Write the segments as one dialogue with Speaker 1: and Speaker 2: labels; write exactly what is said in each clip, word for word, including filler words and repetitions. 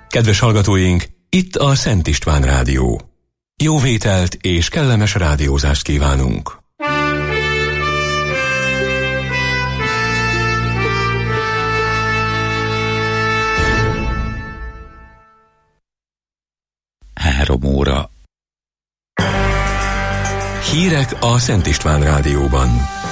Speaker 1: Kedves hallgatóink, itt a Szent István Rádió. Jó vételt és kellemes rádiózást kívánunk!
Speaker 2: Három óra.
Speaker 1: Hírek a Szent István Rádióban.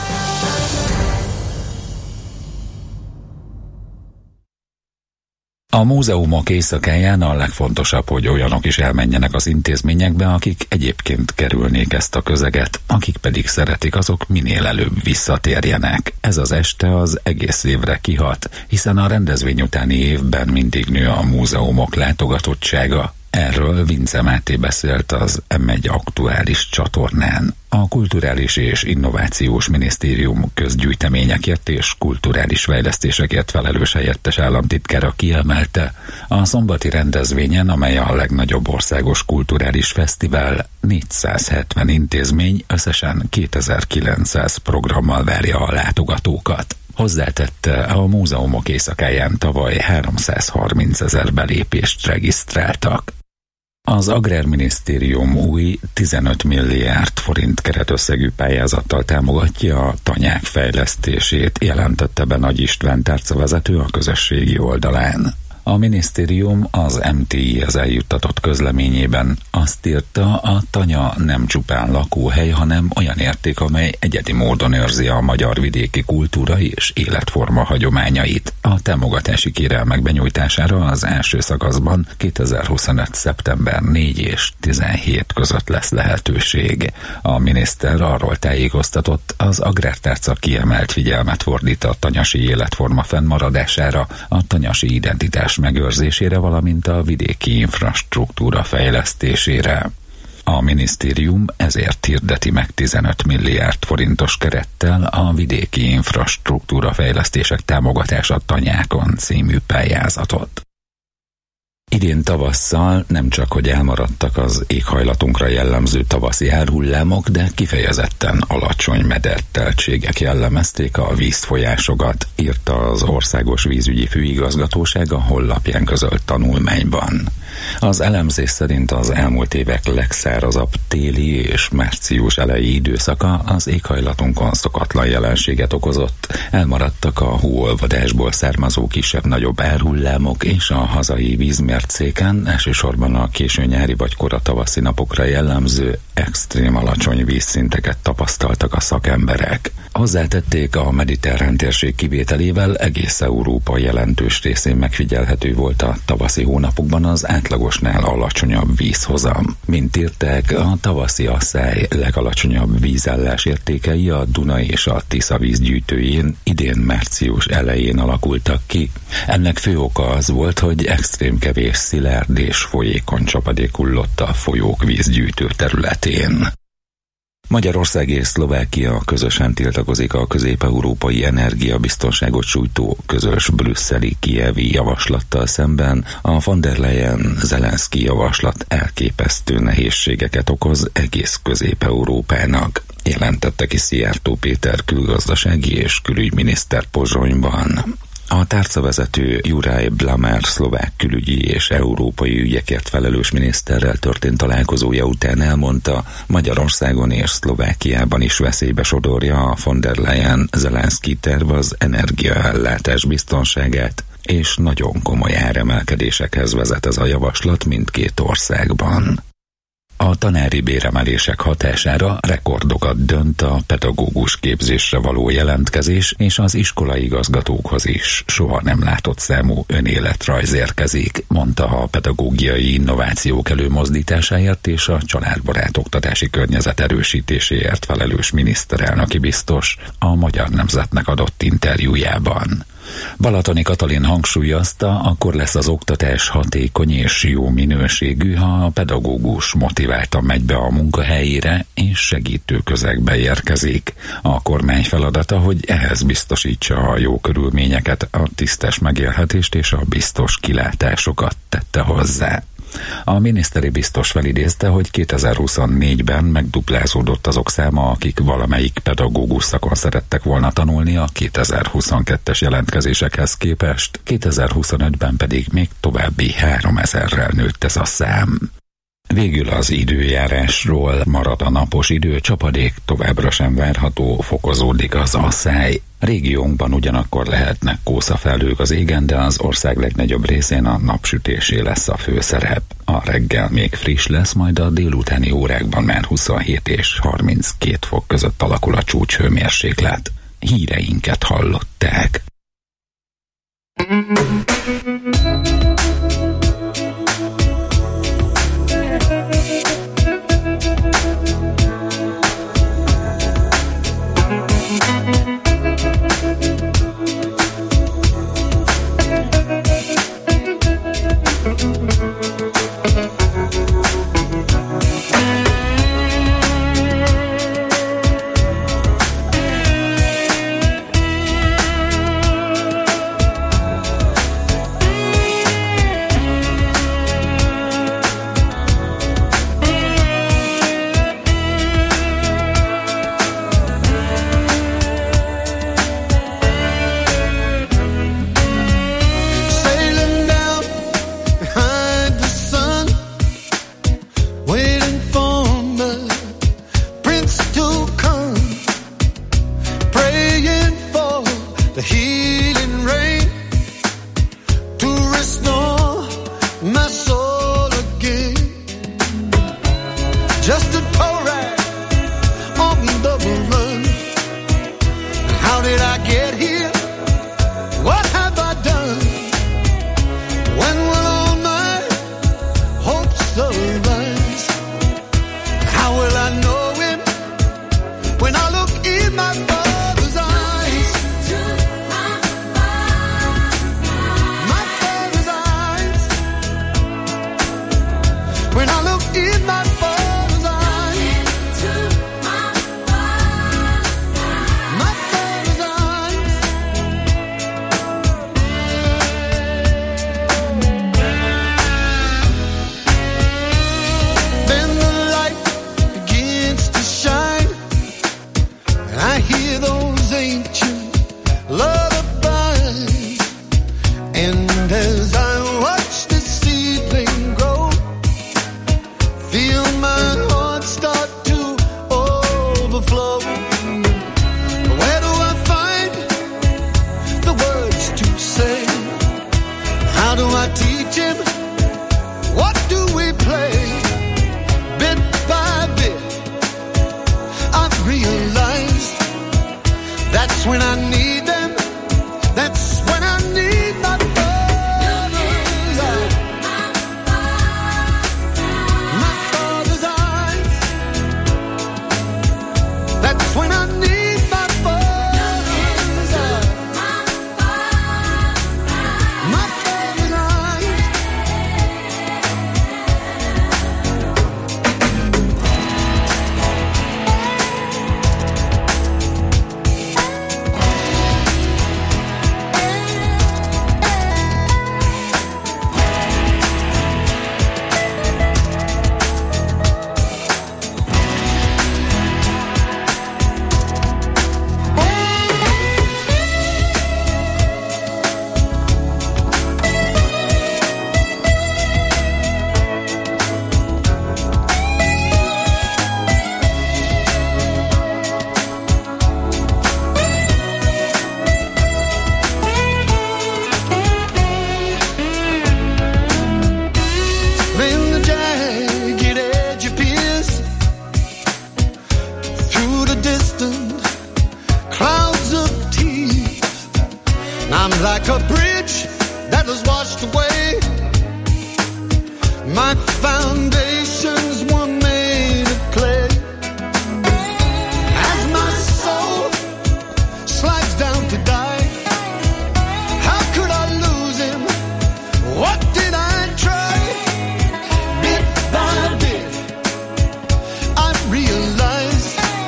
Speaker 2: A múzeumok éjszakáján a legfontosabb, hogy olyanok is elmenjenek az intézményekbe, akik egyébként kerülnék ezt a közeget, akik pedig szeretik, azok minél előbb visszatérjenek. Ez az este az egész évre kihat, hiszen a rendezvény utáni évben mindig nő a múzeumok látogatottsága. Erről Vince Máté beszélt az em egy aktuális csatornán. A Kulturális és Innovációs Minisztérium közgyűjteményekért és kulturális fejlesztésekért felelős helyettes államtitkára kiemelte, a szombati rendezvényen, amely a legnagyobb országos kulturális fesztivál, négyszázhetven intézmény összesen kétezer-kilencszáz programmal várja a látogatókat. Hozzátette, a múzeumok éjszakáján tavaly háromszázharmincezer belépést regisztráltak. Az Agrárminisztérium új tizenöt milliárd forint keretösszegű pályázattal támogatja a tanyák fejlesztését, jelentette be Nagy István tárcavezető a közösségi oldalán. A minisztérium az em té i-hez eljuttatott közleményében azt írta, a tanya nem csupán lakóhely, hanem olyan érték, amely egyedi módon őrzi a magyar vidéki kultúra és életforma hagyományait. A támogatási kérelmek benyújtására az első szakaszban kétezer-huszonöt. szeptember negyedike és tizenhét között lesz lehetőség. A miniszter arról tájékoztatott, az Agrártárca kiemelt figyelmet fordít a tanyasi életforma fennmaradására, a tanyasi identitás megőrzésére, valamint a vidéki infrastruktúra fejlesztésére. A minisztérium ezért hirdeti meg tizenöt milliárd forintos kerettel a vidéki infrastruktúra fejlesztések támogatása tanyákon című pályázatot. Idén tavasszal nem csak, hogy elmaradtak az éghajlatunkra jellemző tavaszi árhullámok, de kifejezetten alacsony mederteltségek jellemezték a vízfolyásokat, írta az Országos Vízügyi Főigazgatóság a honlapján közölt tanulmányban. Az elemzés szerint az elmúlt évek legszárazabb téli és március eleji időszaka az éghajlatunkon szokatlan jelenséget okozott. Elmaradtak a hóolvadásból származó kisebb-nagyobb árhullámok, és a hazai vízmércéken elsősorban a késő nyári vagy kora tavaszi napokra jellemző extrém alacsony vízszinteket tapasztaltak a szakemberek. Hozzátették, a mediterrán térség kivételével egész Európa jelentős részén megfigyelhető volt a tavaszi hónapokban az átlagosnál alacsonyabb vízhozam. Mint írták, a tavaszi asszály legalacsonyabb vízállás értékei a Duna és a Tisza vízgyűjtőjén idén március elején alakultak ki. Ennek fő oka az volt, hogy extrém kevés szilárd és folyékony csapadék hullott a folyók vízgyűjtő területén. Magyarország és Szlovákia közösen tiltakozik a közép-európai energiabiztonságot sújtó közös brüsszeli-kijevi javaslattal szemben. A von der Leyen-Zelenszky javaslat elképesztő nehézségeket okoz egész Közép-Európának, jelentette ki Szijjártó Péter külgazdasági és külügyminiszter Pozsonyban. A tárcavezető Juraj Blamer szlovák külügyi és európai ügyekért felelős miniszterrel történt találkozója után elmondta, Magyarországon és Szlovákiában is veszélybe sodorja a von der Leyen-Zelenszky terv az energiaellátás biztonságát, és nagyon komoly áremelkedésekhez vezet ez a javaslat mindkét országban. A tanári béremelések hatására rekordokat dönt a pedagógus képzésre való jelentkezés, és az iskolai igazgatókhoz is soha nem látott számú önéletrajz érkezik, mondta a pedagógiai innovációk előmozdításáért és a családbarát oktatási környezet erősítéséért felelős miniszterelnöki biztos a Magyar Nemzetnek adott interjújában. Balatoni Katalin hangsúlyozta, akkor lesz az oktatás hatékony és jó minőségű, ha a pedagógus motiváltan megy be a munkahelyére és segítő közegbe érkezik. A kormány feladata, hogy ehhez biztosítsa a jó körülményeket, a tisztes megélhetést és a biztos kilátásokat, tette hozzá. A miniszteri biztos felidézte, hogy kétezer-huszonnégyben megduplázódott azok száma, akik valamelyik pedagógus szakon szerettek volna tanulni a kétezer-huszonkettes jelentkezésekhez képest, kétezer-huszonötben pedig még további háromezerrel nőtt ez a szám. Végül az időjárásról: marad a napos idő, csapadék továbbra sem várható, fokozódik az asszály. Régiónkban ugyanakkor lehetnek kószafelhők az égen, de az ország legnagyobb részén a napsütésé lesz a főszerep. A reggel még friss lesz, majd a délutáni órákban már huszonhét és harminckét fok között alakul a csúcshőmérséklet. Híreinket hallották.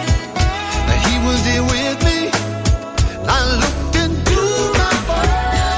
Speaker 3: He was here with me. I looked into my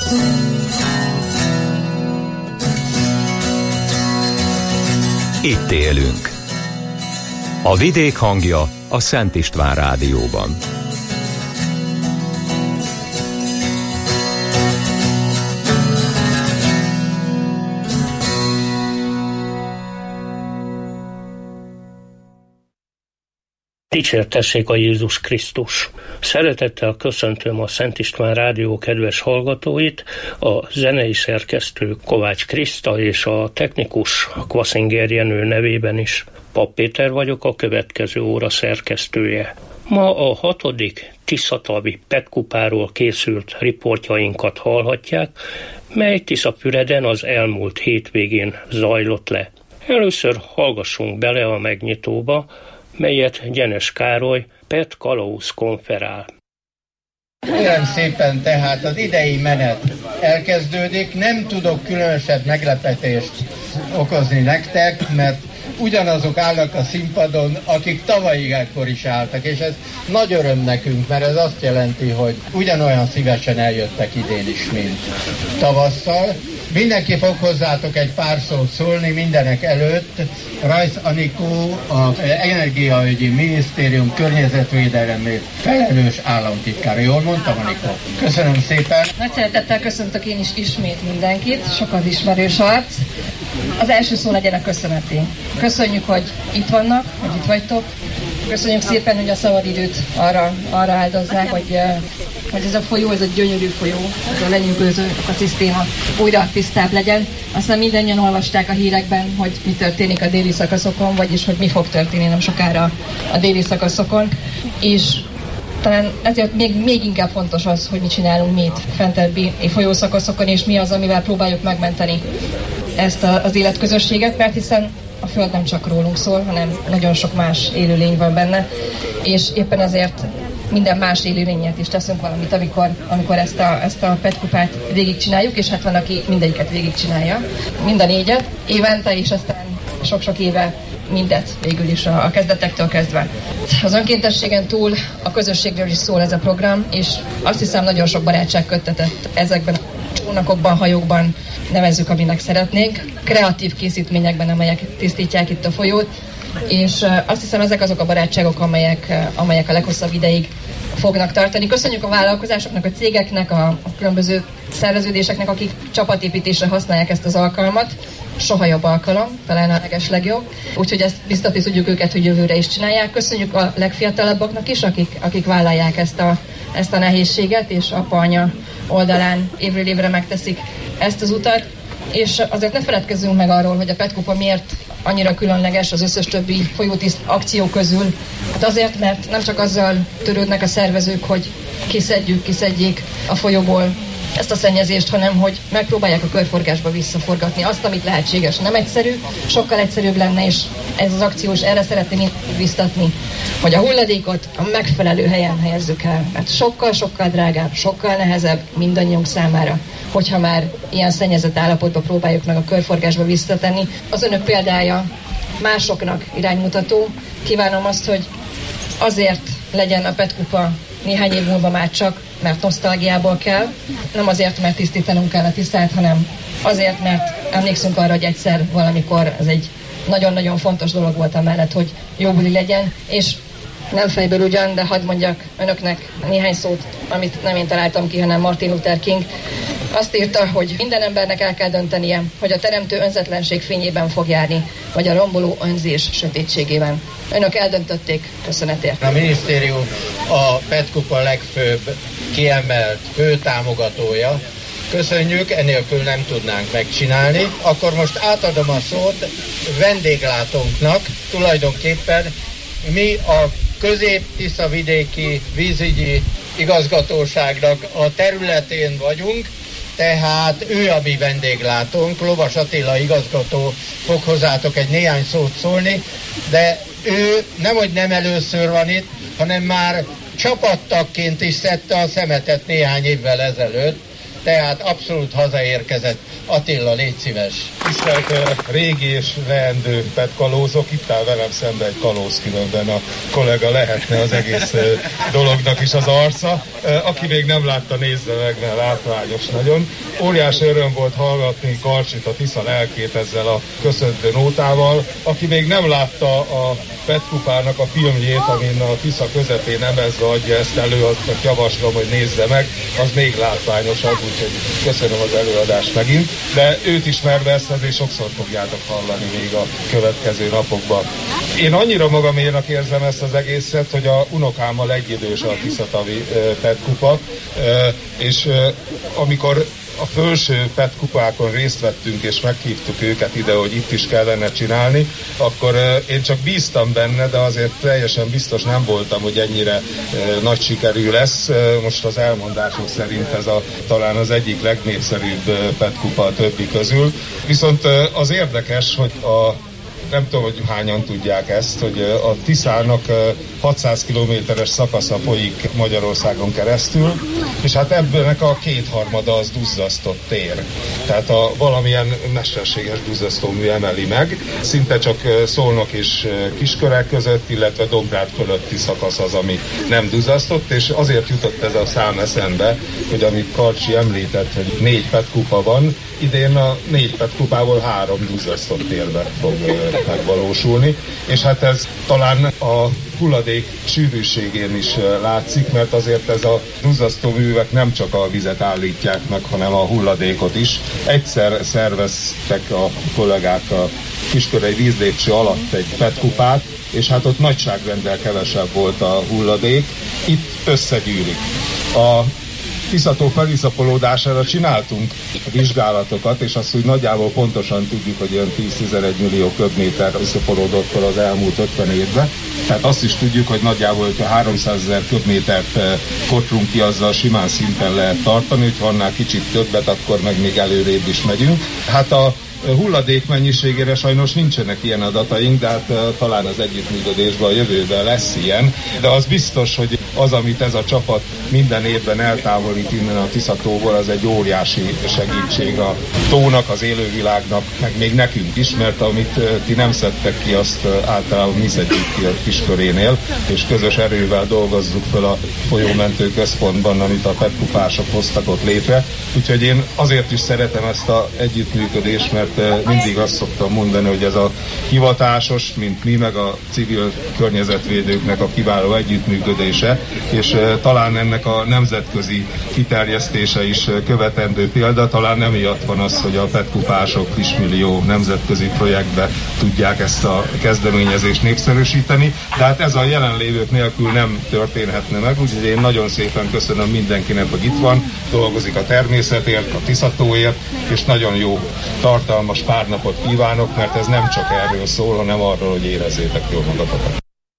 Speaker 1: Itt élünk. A vidék hangja a Szent István Rádióban.
Speaker 3: Dicsértessék a Jézus Krisztus! Szeretettel köszöntöm a Szent István Rádió kedves hallgatóit, a zenei szerkesztő Kovács Kriszta és a technikus Kvaszinger Jenő nevében is. Pap Péter vagyok, a következő óra szerkesztője. Ma a hatodik Tiszatavi Petkupáról készült riportjainkat hallhatják, mely Tiszapüreden az elmúlt hétvégén zajlott le. Először hallgassunk bele a megnyitóba, melyet Gyenes Károly, Pet Kalauz konferál.
Speaker 4: Kérem szépen, tehát az idei menet elkezdődik, nem tudok különösebb meglepetést okozni nektek, mert ugyanazok állnak a színpadon, akik tavaly ekkor is álltak, és ez nagy öröm nekünk, mert ez azt jelenti, hogy ugyanolyan szívesen eljöttek idén is, mint tavasszal. Mindenki fog hozzátok egy pár szót szólni, mindenek előtt Rajsz Anikó, az Energiaügyi Minisztérium környezetvédelemért felelős államtitkár. Jól mondtam, Anikó? Köszönöm szépen.
Speaker 5: Nagy szeretettel köszöntök én is ismét mindenkit, sok az ismerős arc. Az első szó legyen a köszöneté. Köszönjük, hogy itt vannak, hogy itt vagytok. Köszönjük szépen, hogy a szabadidőt arra, arra áldozzák, hogy, hogy ez a folyó, ez a gyönyörű folyó, ez a lenyűgöző ökoszisztéma újra tisztább legyen. Aztán mindannyian olvasták a hírekben, hogy mi történik a déli szakaszokon, vagyis hogy mi fog történni nem sokára a déli szakaszokon. És talán ezért még, még inkább fontos az, hogy mit csinálunk mi itt fentebbi folyószakaszokon, és mi az, amivel próbáljuk megmenteni ezt a, az életközösséget, mert hiszen a Föld nem csak rólunk szól, hanem nagyon sok más élőlény van benne, és éppen ezért minden más élőlényet is teszünk valamit, amikor, amikor ezt a, ezt a petkupát végigcsináljuk, és hát van, aki mindegyiket végigcsinálja, mind a négyet, évente, és aztán sok-sok éve mindet végül is a, a kezdetektől kezdve. Az önkéntességen túl a közösségről is szól ez a program, és azt hiszem nagyon sok barátság köttetett ezekben a csónakokban, hajókban, nevezzük, aminek szeretnénk, kreatív készítményekben, amelyek tisztítják itt a folyót, és azt hiszem ezek azok a barátságok, amelyek, amelyek a leghosszabb ideig fognak tartani. Köszönjük a vállalkozásoknak, a cégeknek, a, a különböző szerveződéseknek, akik csapatépítésre használják ezt az alkalmat. Soha jobb alkalom, talán a leges legjobb. Úgyhogy ezt biztatni tudjuk őket, hogy jövőre is csinálják. Köszönjük a legfiatalabbaknak is, akik, akik vállalják ezt a, ezt a nehézséget, és apa-anya oldalán évről évre megteszik ezt az utat. És azért ne feledkezzünk meg arról, hogy a Petkupa miért annyira különleges az összes többi folyótiszt akció közül. Hát azért, mert nem csak azzal törődnek a szervezők, hogy kiszedjük, kiszedjék a folyóból ezt a szennyezést, hanem hogy megpróbálják a körforgásba visszaforgatni azt, amit lehetséges. Nem egyszerű, sokkal egyszerűbb lenne, és ez az akció is erre szeretném biztatni, hogy a hulladékot a megfelelő helyen helyezzük el. Mert sokkal-sokkal drágább, sokkal nehezebb mindannyiunk számára, hogyha már ilyen szennyezett állapotba próbáljuk meg a körforgásba visszatenni. Az önök példája másoknak iránymutató. Kívánom azt, hogy azért legyen a Petkupa néhány év múlva már csak, mert nosztalgiából kell, nem azért, mert tisztítanunk kell a tisztát, hanem azért, mert emlékszünk arra, hogy egyszer valamikor ez egy nagyon-nagyon fontos dolog volt amellett, hogy jó buli legyen, és nem fejből ugyan, de hadd mondjak önöknek néhány szót, amit nem én találtam ki, hanem Martin Luther King. Azt írta, hogy minden embernek el kell döntenie, hogy a teremtő önzetlenség fényében fog járni, vagy a romboló önzés sötétségében. Önök eldöntötték, köszönetért.
Speaker 4: A minisztérium a Petkupa legfőbb kiemelt fő támogatója. Köszönjük, enélkül nem tudnánk megcsinálni. Akkor most átadom a szót vendéglátónknak. Tulajdonképpen mi a Közép-Tiszavidéki vízügyi igazgatóságnak a területén vagyunk, tehát ő a mi vendéglátónk, Lovas Attila igazgató fog hozzátok egy néhány szót szólni, de ő nemhogy nem először van itt, hanem már csapattagként is szedte a szemetet néhány évvel ezelőtt, tehát abszolút hazaérkezett. Attila, légy szíves.
Speaker 6: Tisztelt régi és leendő petkalózok, itt áll velem szembe egy kalóz, különben a kollega lehetne az egész dolognak is az arca. Aki még nem látta, nézze meg, mert látványos nagyon. Óriási öröm volt hallgatni Karcsit, a Tisza lelkét ezzel a köszöntő nótával. Aki még nem látta a Petkupának a filmjét, amin a Tisza közepén emezve adja ezt elő, azt javaslom, hogy nézze meg, az még látványosabb, úgyhogy köszönöm az előadást megint, de őt ismerve ezt azért sokszor fogjátok hallani még a következő napokban. Én annyira magaménak érzem ezt az egészet, hogy a unokámmal egyidős a Tiszatavi Petkupa, és amikor a felső petkupákon részt vettünk, és meghívtuk őket ide, hogy itt is kellene csinálni, akkor uh, én csak bíztam benne, de azért teljesen biztos nem voltam, hogy ennyire uh, nagy sikerű lesz. Uh, most az elmondások szerint ez a, talán az egyik legnépszerűbb uh, petkupa a többi közül. Viszont uh, az érdekes, hogy a nem tudom, hogy hányan tudják ezt, hogy a Tiszának hatszáz kilométeres szakasza folyik Magyarországon keresztül, és hát ebből a kétharmada az duzzasztott tér. Tehát a valamilyen mesterséges duzzasztómű emeli meg, szinte csak Szolnok és Kisköreg között, illetve Dombrád fölötti szakasz az, ami nem duzzasztott, és azért jutott ez a szám eszembe, hogy amit Karcsi említett, hogy négy petkupa van, idén a négy petkupából három duzzasztott térbe fog megvalósulni, és hát ez talán a hulladék sűrűségén is látszik, mert azért ez a duzzasztó művek nem csak a vizet állítják meg, hanem a hulladékot is. Egyszer szerveztek a kollégák a Kiskörei vízlépcső alatt egy petkupát, és hát ott nagyságrendel kevesebb volt a hulladék, itt összegyűlik. A Tiszató feliszapolódására csináltunk vizsgálatokat, és azt úgy nagyjából pontosan tudjuk, hogy olyan tíz-tizenegy millió köbméter iszapolódott fel az elmúlt ötven évben. Tehát azt is tudjuk, hogy nagyjából háromszázezer köbmétert kotrunk ki, azzal simán szinten lehet tartani, hogy ha annál kicsit többet, akkor meg még előrébb is megyünk. Hát a hulladék mennyiségére sajnos nincsenek ilyen adataink, de hát talán az együttműködésben a jövőben lesz ilyen, de az biztos, hogy az, amit ez a csapat minden évben eltávolít innen a Tiszatóból, az egy óriási segítség a tónak, az élővilágnak, meg még nekünk is, mert amit ti nem szedtek ki, azt általában mi szedjük ki a Kiskörénél, és közös erővel dolgozzuk fel a folyómentő központban, amit a petkupások hoztak ott létre. Úgyhogy én azért is szeretem ezt az együttműködést, mert mindig azt szoktam mondani, hogy ez a hivatásos, mint mi, meg a civil környezetvédőknek a kiváló együttműködése, és talán ennek a nemzetközi kiterjesztése is követendő példa, talán nem miatt van az, hogy a petkupások kismillió nemzetközi projektbe tudják ezt a kezdeményezést népszerűsíteni, de hát ez a jelenlévők nélkül nem történhetne meg, úgyhogy én nagyon szépen köszönöm mindenkinek, hogy itt van, dolgozik a természetért, a Tiszatóért, és nagyon jó tartalmas pár napot kívánok, mert ez nem csak erről szól, hanem arról, hogy érezzétek jól magatokat.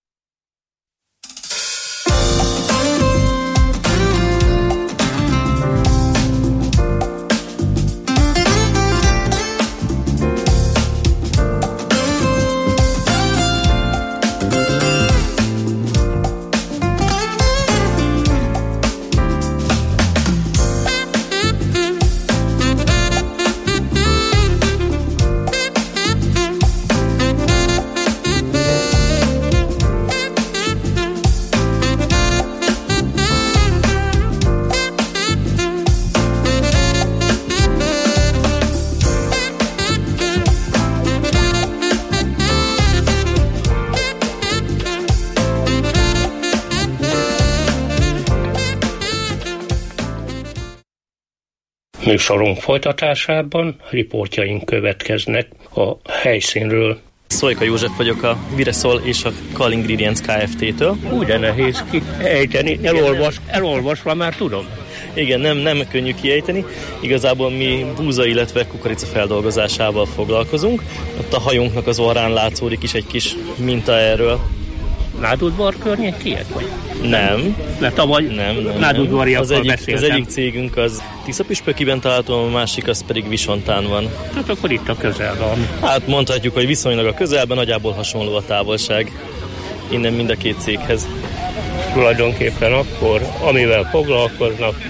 Speaker 3: Műsorunk folytatásában riportjaink következnek a helyszínről.
Speaker 7: Szolika József vagyok a Vireszol és a Kal Ingredients Kft-től.
Speaker 3: Úgy de nehéz kiejteni, elolvas, elolvasva már tudom.
Speaker 7: Igen, nem, nem könnyű kiejteni. Igazából mi búza, illetve kukorica feldolgozásával foglalkozunk. Ott a hajónknak az orrán látszódik is egy kis minta erről.
Speaker 3: Nádudvar környékiek vagy?
Speaker 7: Nem.
Speaker 3: Mert tavaly
Speaker 7: nem, nem,
Speaker 3: nádudvariakkal
Speaker 7: az egyik,
Speaker 3: beszéltem.
Speaker 7: az egyik cégünk az Tiszapüspökiben található, a másik az pedig Visontán van.
Speaker 3: Hát akkor itt a közelben.
Speaker 7: Hát mondhatjuk, hogy viszonylag a közelben, nagyjából hasonló a távolság innen mind a két céghez.
Speaker 3: Tulajdonképpen akkor, amivel foglalkoznak,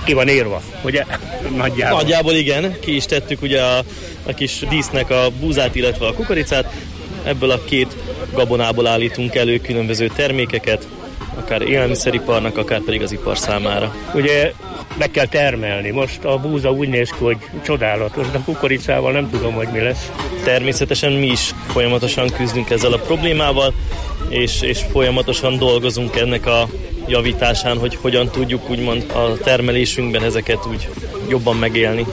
Speaker 3: ki van írva, ugye? Nagyjából.
Speaker 7: Nagyjából igen, ki is tettük ugye a, a kis dísznek a búzát, illetve a kukoricát. Ebből a két gabonából állítunk elő különböző termékeket, akár élelmiszeriparnak, akár pedig az ipar számára.
Speaker 3: Ugye meg kell termelni. Most a búza úgy néz ki, hogy csodálatos, de a kukoricával nem tudom, hogy mi lesz.
Speaker 7: Természetesen mi is folyamatosan küzdünk ezzel a problémával, és, és folyamatosan dolgozunk ennek a javításán, hogy hogyan tudjuk úgymond a termelésünkben ezeket úgy jobban megélni.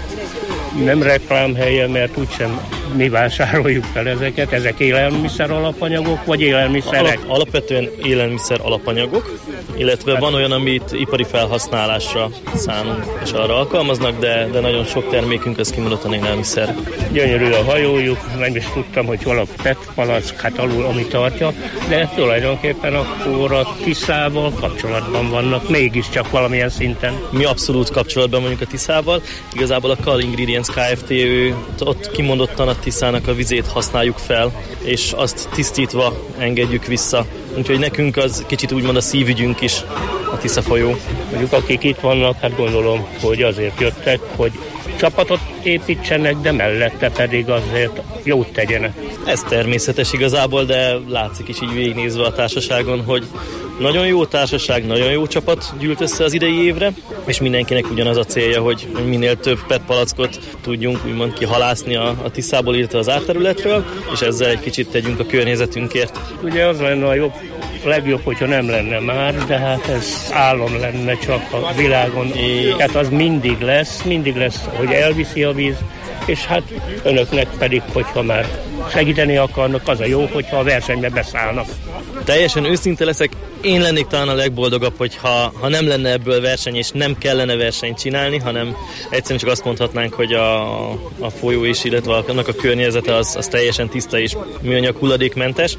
Speaker 3: Nem reklámhelye, mert úgysem mi vásároljuk fel ezeket. Ezek élelmiszer alapanyagok, vagy élelmiszerek?
Speaker 7: Alap, alapvetően élelmiszer alapanyagok, illetve van olyan, amit ipari felhasználásra szánunk, és arra alkalmaznak, de, de nagyon sok termékünk az kimondottan élelmiszer.
Speaker 3: Gyönyörű a hajójuk, nem is tudtam, hogy hol a pé é té palack, hát alul, ami tartja, de tulajdonképpen akkor a Tiszával kapcsolatban vannak, mégiscsak valamilyen szinten.
Speaker 7: Mi abszolút kapcsolatban vagyunk a Tiszával, igazából a Kal Ingredients Kft. Ő, ott kimondottan a Tiszának a vizét használjuk fel, és azt tisztítva engedjük vissza. Úgyhogy nekünk az kicsit úgymond a szívügyünk is a Tisza folyó.
Speaker 3: Mondjuk akik itt vannak, hát gondolom, hogy azért jöttek, hogy csapatot építsenek, de mellette pedig azért jót tegyenek.
Speaker 7: Ez természetes igazából, de látszik is így végignézve a társaságon, hogy nagyon jó társaság, nagyon jó csapat gyűlt össze az idei évre, és mindenkinek ugyanaz a célja, hogy minél több pé é té palackot tudjunk úgymond kihalászni a, a Tiszából, illetve az árterületről, és ezzel egy kicsit tegyünk a környezetünkért.
Speaker 3: Ugye az lenne a jobb, a legjobb, hogyha nem lenne már, de hát ez álom lenne csak a világon. É... Hát az mindig lesz, mindig lesz, hogy elviszi a víz, és hát önöknek pedig, hogyha már segíteni akarnak, az a jó, hogyha a versenybe beszállnak.
Speaker 7: Teljesen őszinte leszek, én lennék talán a legboldogabb, hogyha ha nem lenne ebből verseny, és nem kellene versenyt csinálni, hanem egyszerűen csak azt mondhatnánk, hogy a, a folyó is, illetve annak a környezete az, az teljesen tiszta és műanyag hulladékmentes,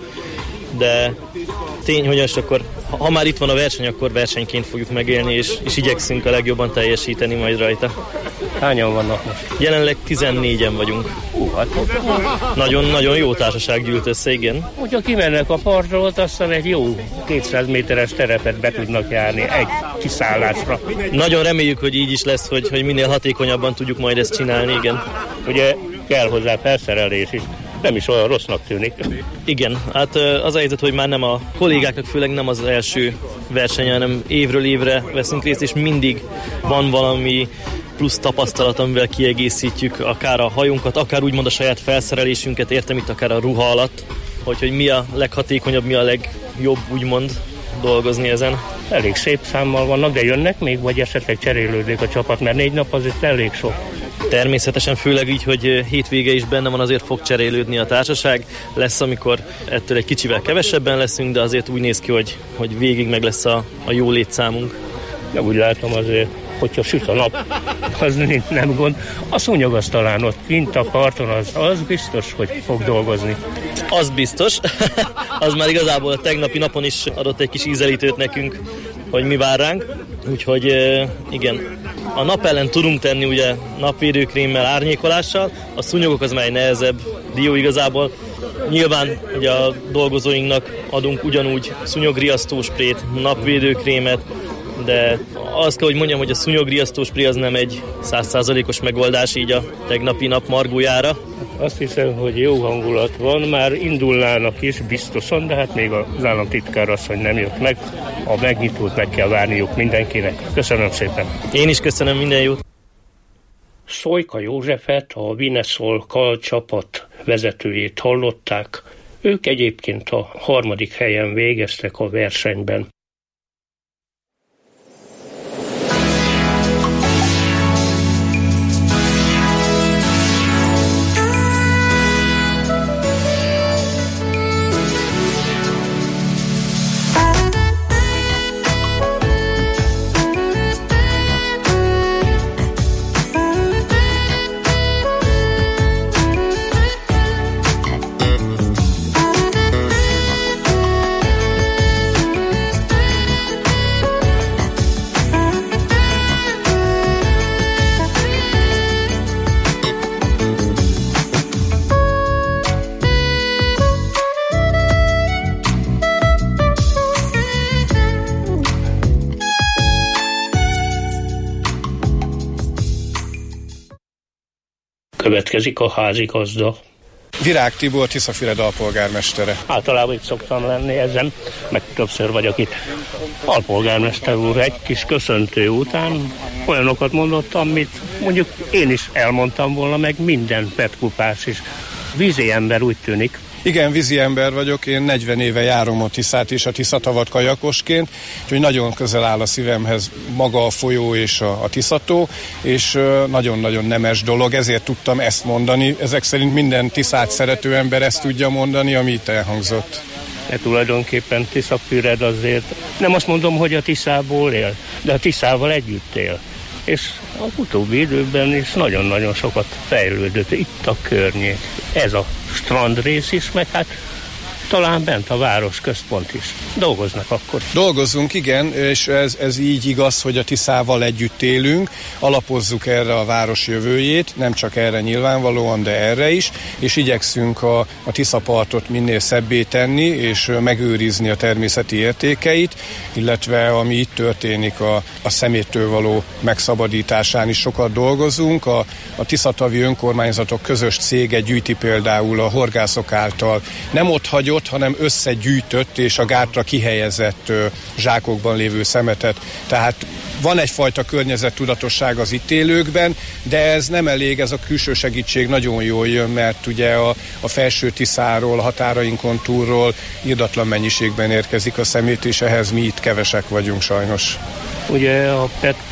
Speaker 7: de tény, hogy most akkor, ha már itt van a verseny, akkor versenyként fogjuk megélni, és, és igyekszünk a legjobban teljesíteni majd rajta.
Speaker 3: Hányan vannak most?
Speaker 7: Jelenleg tizennégyen vagyunk.
Speaker 3: Uh, hát
Speaker 7: Nagyon-nagyon jó társaság gyűlt össze, igen.
Speaker 3: Hogyha kimennek a partról, azt hiszem egy jó kétszáz méteres terepet be tudnak járni egy kiszállásra.
Speaker 7: Nagyon reméljük, hogy így is lesz, hogy, hogy minél hatékonyabban tudjuk majd ezt csinálni, igen.
Speaker 3: Ugye kell hozzá felszerelés is. Nem is olyan rossznak tűnik.
Speaker 7: Igen, hát az a helyzet, hogy már nem a kollégáknak főleg nem az első verseny, hanem évről évre veszünk részt, és mindig van valami plusz tapasztalat, amivel kiegészítjük akár a hajónkat, akár úgymond a saját felszerelésünket, értem itt akár a ruha alatt, hogy, hogy mi a leghatékonyabb, mi a legjobb úgymond dolgozni ezen.
Speaker 3: Elég szép számmal vannak, de jönnek még, vagy esetleg cserélődik a csapat, mert négy nap az itt elég sok.
Speaker 7: Természetesen, főleg így, hogy hétvége is benne van, azért fog cserélődni a társaság. Lesz, amikor ettől egy kicsivel kevesebben leszünk, de azért úgy néz ki, hogy, hogy végig meg lesz a, a jó létszámunk.
Speaker 3: Ja, úgy látom azért, hogyha süt a nap, az nem gond. A szúnyog az talán ott kint a parton, az, az biztos, hogy fog dolgozni.
Speaker 7: Az biztos. Az már igazából a tegnapi napon is adott egy kis ízelítőt nekünk, hogy mi vár ránk. Úgyhogy igen, a nap ellen tudunk tenni ugye napvédőkrémmel, árnyékolással, a szúnyogok az már egy nehezebb dió igazából. Nyilván ugye a dolgozóinknak adunk ugyanúgy szúnyogriasztó sprét, napvédőkrémet, de azt kell, hogy mondjam, hogy a szúnyogriasztó spré az nem egy száz százalékos megoldás így a tegnapi nap margójára.
Speaker 3: Azt hiszem, hogy jó hangulat van, már indulnának is biztosan, de hát még az államtitkár asszony nem jött meg. A megnyitót meg kell várniuk mindenkinek. Köszönöm szépen.
Speaker 7: Én is köszönöm, minden jót.
Speaker 3: Szojka Józsefet, a Vineszol Kal csapat vezetőjét hallották. Ők egyébként a harmadik helyen végeztek a versenyben. Következik a házigazda.
Speaker 8: Virág Tibor, Tiszafüred alpolgármestere.
Speaker 3: Általában itt szoktam lenni ezen, meg többször vagyok itt. Alpolgármester úr, egy kis köszöntő után olyanokat mondott, amit mondjuk én is elmondtam volna, meg minden petkupás is. Vízi ember úgy tűnik.
Speaker 8: Igen, vízi ember vagyok, én negyven éve járom a Tiszát és a Tiszatavat kajakosként, úgyhogy nagyon közel áll a szívemhez maga a folyó és a, a Tiszató, és uh, nagyon-nagyon nemes dolog, ezért tudtam ezt mondani. Ezek szerint minden Tiszát szerető ember ezt tudja mondani, ami itt elhangzott.
Speaker 3: De tulajdonképpen Tiszafüred azért, nem azt mondom, hogy a Tiszából él, de a Tiszával együtt él. És az utóbbi időben is nagyon-nagyon sokat fejlődött itt a környék. Ez a strandrész is, meg hát talán bent a város központ is. Dolgoznak akkor.
Speaker 8: Dolgozzunk, igen, és ez, ez így igaz, hogy a Tiszával együtt élünk, alapozzuk erre a város jövőjét, nem csak erre nyilvánvalóan, de erre is, és igyekszünk a, a Tiszapartot minél szebbé tenni, és megőrizni a természeti értékeit, illetve ami itt történik a, a szeméttől való megszabadításán is sokat dolgozunk. A, a tiszatavi önkormányzatok közös cége gyűjti például a horgászok által nem ott hagyott, hanem összegyűjtött és a gátra kihelyezett ö, zsákokban lévő szemetet. Tehát van egyfajta környezettudatosság az itt élőkben, de ez nem elég, ez a külső segítség nagyon jól jön, mert ugye a, a felső Tiszáról, a határainkon túlról irdatlan mennyiségben érkezik a szemét, és ehhez mi itt kevesek vagyunk sajnos.
Speaker 3: Ugye a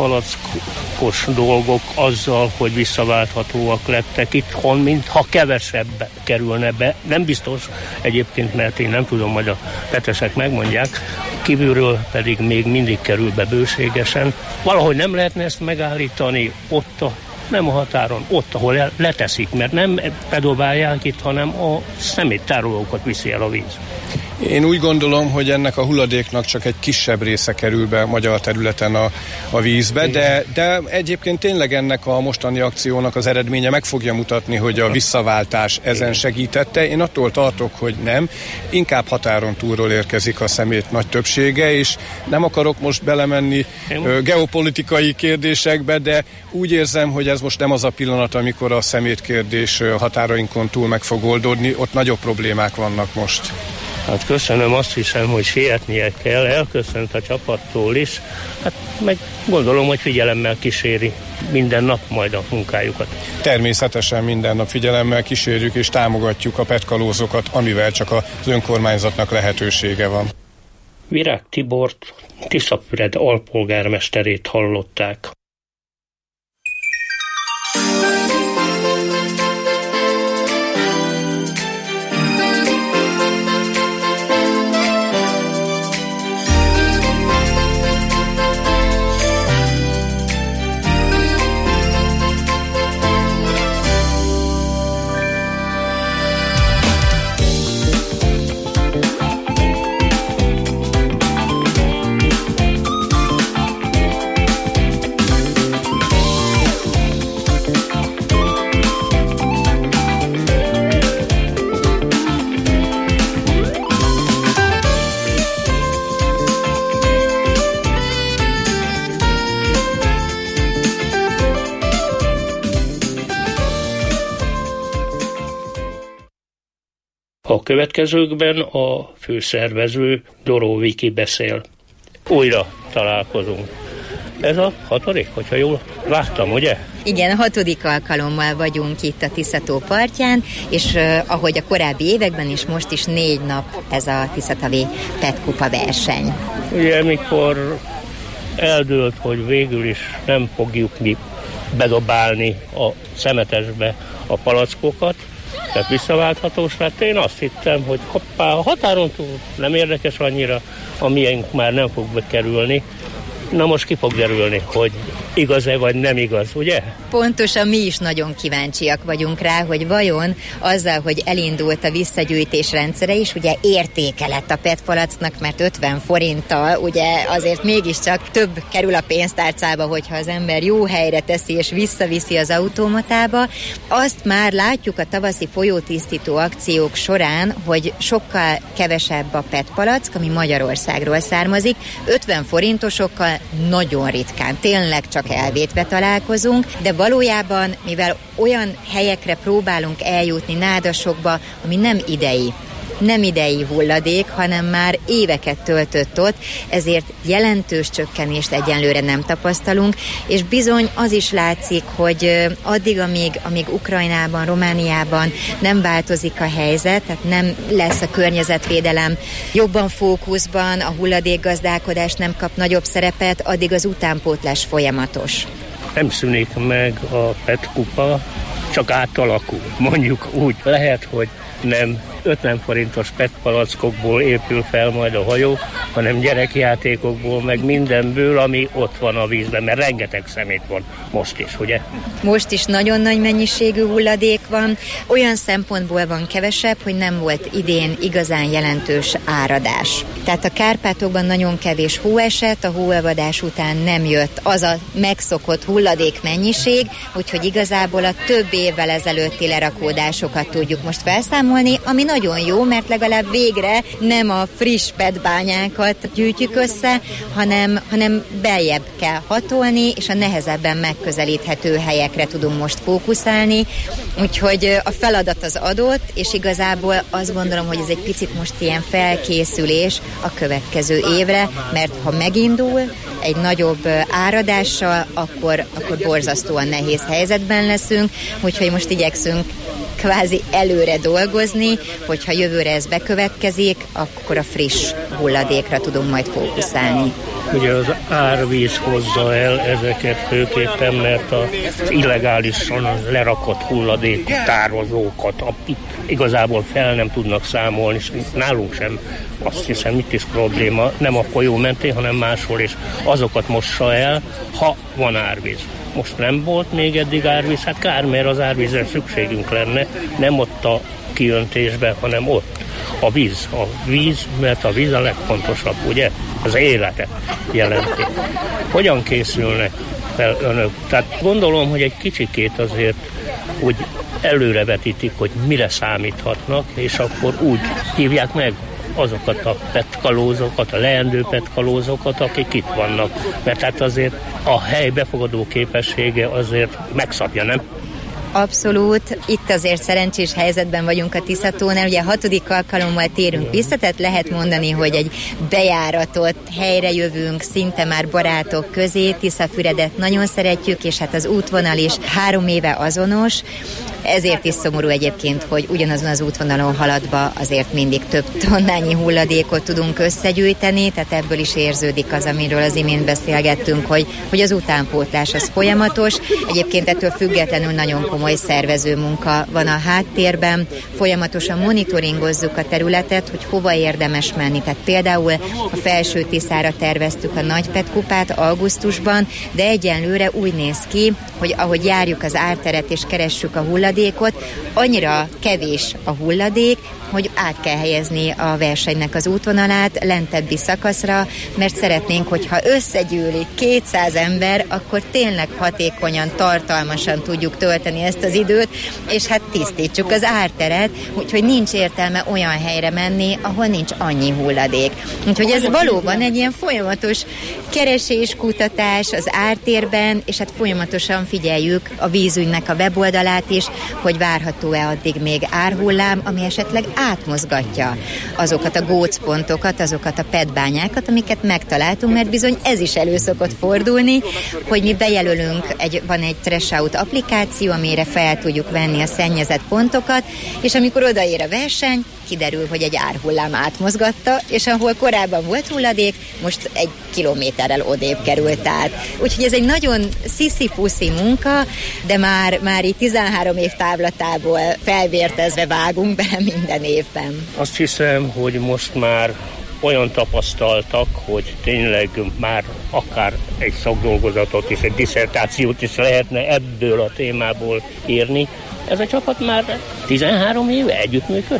Speaker 3: petpalackos dolgok azzal, hogy visszaválthatóak lettek itthon, mintha kevesebb kerülne be. Nem biztos egyébként, mert én nem tudom, hogy a petesek megmondják, kívülről pedig még mindig kerül be bőségesen. Valahogy nem lehetne ezt megállítani ott a nem a határon, ott, ahol leteszik, mert nem bedobálják itt, hanem a szeméttárolókat viszi el a víz.
Speaker 8: Én úgy gondolom, hogy ennek a hulladéknak csak egy kisebb része kerül be magyar területen a, a vízbe, de, de egyébként tényleg ennek a mostani akciónak az eredménye meg fogja mutatni, hogy a visszaváltás ezen segítette. Én attól tartok, hogy nem. Inkább határon túlról érkezik a szemét nagy többsége, és nem akarok most belemenni ö, geopolitikai kérdésekbe, de úgy érzem, hogy ez most nem az a pillanat, amikor a szemétkérdés határainkon túl meg fog oldódni, ott nagyobb problémák vannak most.
Speaker 3: Hát köszönöm, azt hiszem, hogy sietnie kell, elköszönt a csapattól is, hát meg gondolom, hogy figyelemmel kíséri minden nap majd a munkájukat.
Speaker 8: Természetesen minden nap figyelemmel kísérjük és támogatjuk a petkalózokat, amivel csak az önkormányzatnak lehetősége van.
Speaker 3: Virág Tibort, Tiszafüred alpolgármesterét hallották. A következőkben a főszervező Doró Viki beszél. Újra találkozunk. Ez a hatodik, hogyha jól láttam, ugye?
Speaker 9: Igen, a hatodik alkalommal vagyunk itt a Tiszató partján, és uh, ahogy a korábbi években is, most is négy nap ez a Tiszatavi petkupa verseny.
Speaker 3: Ugye, mikor eldőlt, hogy végül is nem fogjuk mi bedobálni a szemetesbe a palackokat, tehát visszaválthatós lett. Én azt hittem, hogy hoppá, a határon túl nem érdekes annyira, a miénk már nem fog bekerülni. Na most ki fog derülni, hogy igaz-e vagy nem igaz, ugye?
Speaker 9: Pontosan mi is nagyon kíváncsiak vagyunk rá, hogy vajon azzal, hogy elindult a visszagyűjtés rendszere is, ugye értéke lett a petpalacknak, mert ötven forinttal, ugye azért mégiscsak több kerül a pénztárcába, hogyha az ember jó helyre teszi és visszaviszi az automatába. Azt már látjuk a tavaszi folyótisztító akciók során, hogy sokkal kevesebb a petpalack, ami Magyarországról származik, ötven forintosokkal nagyon ritkán, tényleg csak csak elvétve találkozunk, de valójában, mivel olyan helyekre próbálunk eljutni, nádasokba, ami nem idei, nem idei hulladék, hanem már éveket töltött ott, ezért jelentős csökkenést egyenlőre nem tapasztalunk, és bizony az is látszik, hogy addig, amíg, amíg Ukrajnában, Romániában nem változik a helyzet, tehát nem lesz a környezetvédelem jobban fókuszban, a hulladékgazdálkodás nem kap nagyobb szerepet, addig az utánpótlás folyamatos.
Speaker 3: Nem szűnik meg a pé e té kupa, csak átalakul. Mondjuk úgy lehet, hogy nem ötven forintos pé e té palackokból épül fel majd a hajó, hanem gyerekjátékokból, meg mindenből, ami ott van a vízben, mert rengeteg szemét van most is, ugye?
Speaker 9: Most is nagyon nagy mennyiségű hulladék van, olyan szempontból van kevesebb, hogy nem volt idén igazán jelentős áradás. Tehát a Kárpátokban nagyon kevés hó esett, a hóolvadás után nem jött az a megszokott hulladék mennyiség, úgyhogy igazából a több évvel ezelőtti lerakódásokat tudjuk most felszámolni, ami nagyon jó, mert legalább végre nem a friss pé e té bányákat gyűjtjük össze, hanem, hanem beljebb kell hatolni, és a nehezebben megközelíthető helyekre tudunk most fókuszálni. Úgyhogy a feladat az adott, és igazából azt gondolom, hogy ez egy picit most ilyen felkészülés a következő évre, mert ha megindul egy nagyobb áradással, akkor, akkor borzasztóan nehéz helyzetben leszünk, úgyhogy most igyekszünk kvázi előre dolgozni, hogyha jövőre ez bekövetkezik, akkor a friss hulladékra tudunk majd fókuszálni.
Speaker 3: Ugye az árvíz hozza el ezeket főképpen, mert az illegálisan lerakott hulladék tározókat, itt igazából fel nem tudnak számolni, és nálunk sem, azt hiszem, itt is probléma, nem a folyó mentén, hanem máshol is. Azokat mossa el, ha van árvíz. Most nem volt még eddig árvíz, hát kár, mert az árvízre szükségünk lenne, nem ott a kiöntésben, hanem ott. A víz, a víz, mert a víz a legfontosabb, ugye? Az életet jelenti. Hogyan készülnek fel önök? Tehát gondolom, hogy egy kicsikét azért úgy előrevetítik, hogy mire számíthatnak, és akkor úgy hívják meg azokat a petkalózokat, a leendő petkalózokat, akik itt vannak. Mert hát azért a hely befogadó képessége azért megszabja, nem?
Speaker 9: Abszolút. Itt azért szerencsés helyzetben vagyunk a Tiszatónál. Ugye a hatodik alkalommal térünk vissza, tehát lehet mondani, hogy egy bejáratott helyre jövünk, szinte már barátok közé. Tiszafüredet nagyon szeretjük, és hát az útvonal is három éve azonos. Ezért is szomorú egyébként, hogy ugyanazon az útvonalon haladva azért mindig több tonnányi hulladékot tudunk összegyűjteni, tehát ebből is érződik az, amiről az imént beszélgettünk, hogy, hogy az utánpótlás az folyamatos. Egyébként ettől függetlenül nagyon komoly szervező munka van a háttérben. Folyamatosan monitoringozzuk a területet, hogy hova érdemes menni. Tehát például a Felső Tiszára terveztük a nagy pé e té kupát augusztusban, de egyenlőre úgy néz ki, hogy ahogy járjuk az árteret és keressük a hulladékot, annyira kevés a hulladék, hogy át kell helyezni a versenynek az útvonalát lentebbi szakaszra, mert szeretnénk, hogyha összegyűlik kétszáz ember, akkor tényleg hatékonyan, tartalmasan tudjuk tölteni ezt az időt, és hát tisztítsuk az árteret, úgyhogy nincs értelme olyan helyre menni, ahol nincs annyi hulladék. Úgyhogy ez valóban egy ilyen folyamatos keresés, kutatás az ártérben, és hát folyamatosan figyeljük a vízügynek a weboldalát is, hogy várható-e addig még árhullám, ami esetleg átmozgatja azokat a gócpontokat, azokat a pé e té bányákat, amiket megtaláltunk, mert bizony ez is elő szokott fordulni, hogy mi bejelölünk, egy, van egy Trash Out applikáció, amire fel tudjuk venni a szennyezett pontokat, és amikor odaér a verseny, kiderül, hogy egy árhullám átmozgatta, és ahol korábban volt hulladék, most egy kilométerrel odébb került át. Úgyhogy ez egy nagyon sziszi-puszi munka, de már, már így tizenhárom év távlatából felvértezve vágunk bele minden évben.
Speaker 3: Azt hiszem, hogy most már olyan tapasztaltak, hogy tényleg már akár egy szakdolgozatot és egy disszertációt is lehetne ebből a témából írni. Ez a csapat már tizenhárom éve együttműködik?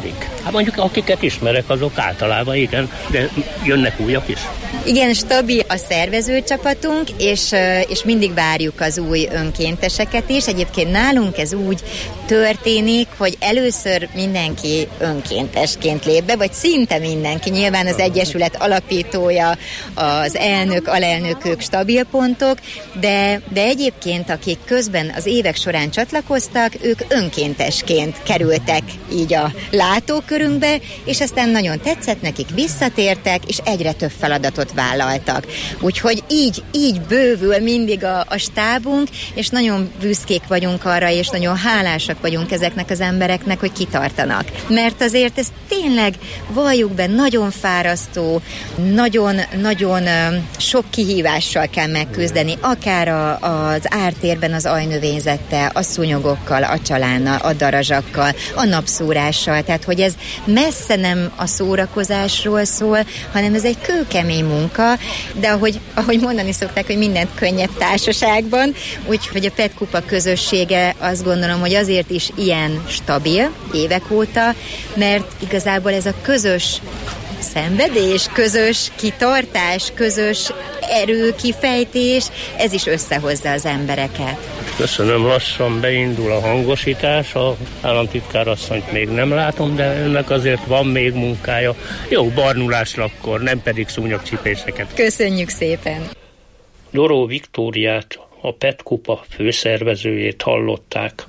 Speaker 3: Hát mondjuk akiket ismerek, azok általában igen, de jönnek újak is.
Speaker 9: Igen, stabil a szervezőcsapatunk, és, és mindig várjuk az új önkénteseket is. Egyébként nálunk ez úgy történik, hogy először mindenki önkéntesként lép be, vagy szinte mindenki. Nyilván az Egyesület alapítója, az elnök, alelnökök, stabil pontok, de, de egyébként akik közben az évek során csatlakoztak, ők önkéntesként kerültek így a látókörünkbe, és aztán nagyon tetszett nekik, visszatértek, és egyre több feladatot vállaltak. Úgyhogy így, így bővül mindig a, a stábunk, és nagyon büszkék vagyunk arra, és nagyon hálásak vagyunk ezeknek az embereknek, hogy kitartanak. Mert azért ez tényleg, valljuk be, nagyon fárasztó, nagyon-nagyon sok kihívással kell megküzdeni, akár a, az ártérben az ajnövényzettel, a szúnyogokkal, a csalánnal, a darazsakkal, a napszúrással, tehát hogy ez messze nem a szórakozásról szól, hanem ez egy kőkemény munka, de ahogy, ahogy mondani szokták, hogy mindent könnyebb társaságban, úgyhogy a Pet Kupa közössége azt gondolom, hogy azért is ilyen stabil évek óta, mert igazából ez a közös szenvedés, közös kitartás, közös erőkifejtés, ez is összehozza az embereket.
Speaker 3: Köszönöm, lassan beindul a hangosítás, a államtitkár asszonyt még nem látom, de önnek azért van még munkája. Jó barnulásra akkor, nem pedig szúnyogcsipéseket.
Speaker 9: Köszönjük szépen!
Speaker 3: Doró Viktóriát, a Pet Kupa főszervezőjét hallották.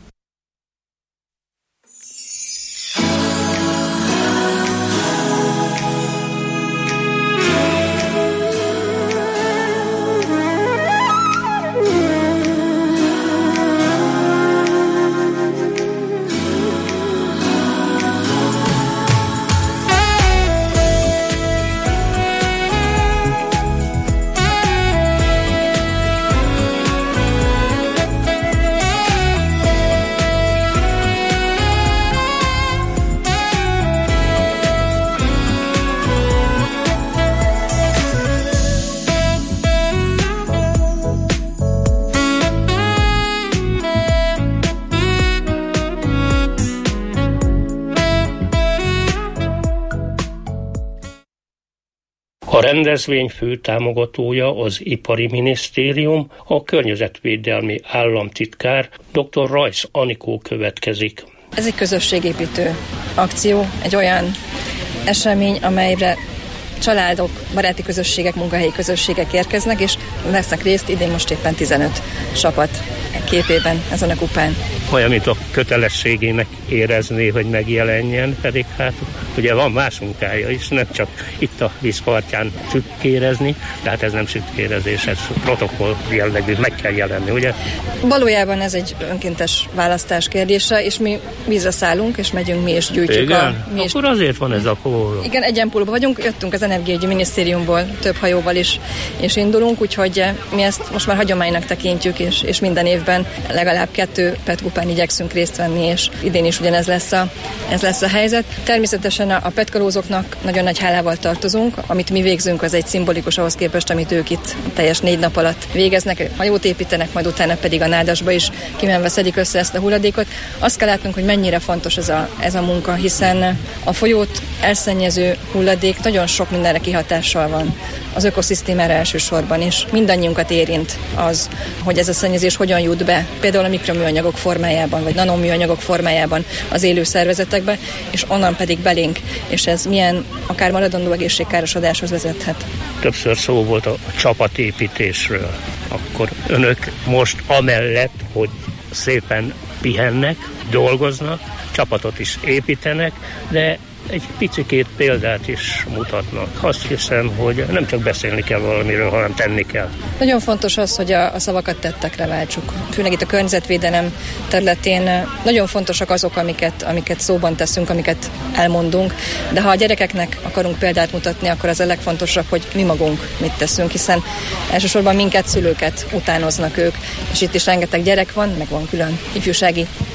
Speaker 3: A rendezvény fő támogatója az Ipari Minisztérium, a környezetvédelmi államtitkár dr. Rajsz Anikó következik.
Speaker 5: Ez egy közösségépítő akció, egy olyan esemény, amelyre családok, baráti közösségek, munkahelyi közösségek érkeznek, és vesznek részt idén most éppen tizenöt csapat képében ezen a kupán.
Speaker 3: Olyan, mint a kötelességének érezné, hogy megjelenjen, pedig hát ugye van más munkája is, nem csak itt a vízpartján sütkérezni, tehát ez nem sütkérezés, ez protokoll jellegű, meg kell jelenni, ugye?
Speaker 5: Valójában ez egy önkéntes választás kérdése, és mi vízre szállunk, és megyünk mi, és gyűjtjük.
Speaker 3: Igen?
Speaker 5: a... Mi
Speaker 3: Akkor is... azért van ez a póló.
Speaker 5: Igen, egyenpólóban vagyunk, jöttünk az Energiaügyi Minisztériumból, több hajóval is, és indulunk, úgyhogy mi ezt most már hagyománynak tekintjük, és, és minden évben legalább kettő Pet Kupán igyekszünk részt venni, és idén is ugyanez lesz a, ez lesz a helyzet. Természetesen a petkalózoknak nagyon nagy hálával tartozunk, amit mi végzünk, az egy szimbolikus ahhoz képest, amit ők itt teljes négy nap alatt végeznek, hajót építenek, majd utána pedig a nádasba is kimenve szedik össze ezt a hulladékot. Azt kell látnunk, hogy mennyire fontos ez a, ez a munka, hiszen a folyót elszennyező hulladék nagyon sok mindenre kihatással van. Az ökoszisztémára elsősorban is. Mindannyiunkat érint az, hogy ez a szennyezés hogyan jut be, például a mikroműanyagok formájában, vagy nanoműanyagok formájában az élő szervezetekbe, és onnan pedig belénk, és ez milyen akár maradandó egészségkárosodáshoz vezethet.
Speaker 3: Többször szó volt a csapatépítésről. Akkor önök most amellett, hogy szépen pihennek, dolgoznak, csapatot is építenek, de egy picikét példát is mutatnak. Azt hiszem, hogy nem csak beszélni kell valamiről, hanem tenni kell.
Speaker 5: Nagyon fontos az, hogy a, a szavakat tettekre váltsuk. Főleg itt a környezetvédelem területén nagyon fontosak azok, amiket, amiket szóban teszünk, amiket elmondunk, de ha a gyerekeknek akarunk példát mutatni, akkor az a legfontosabb, hogy mi magunk mit teszünk, hiszen elsősorban minket, szülőket utánoznak ők, és itt is rengeteg gyerek van, meg van külön ifjúsági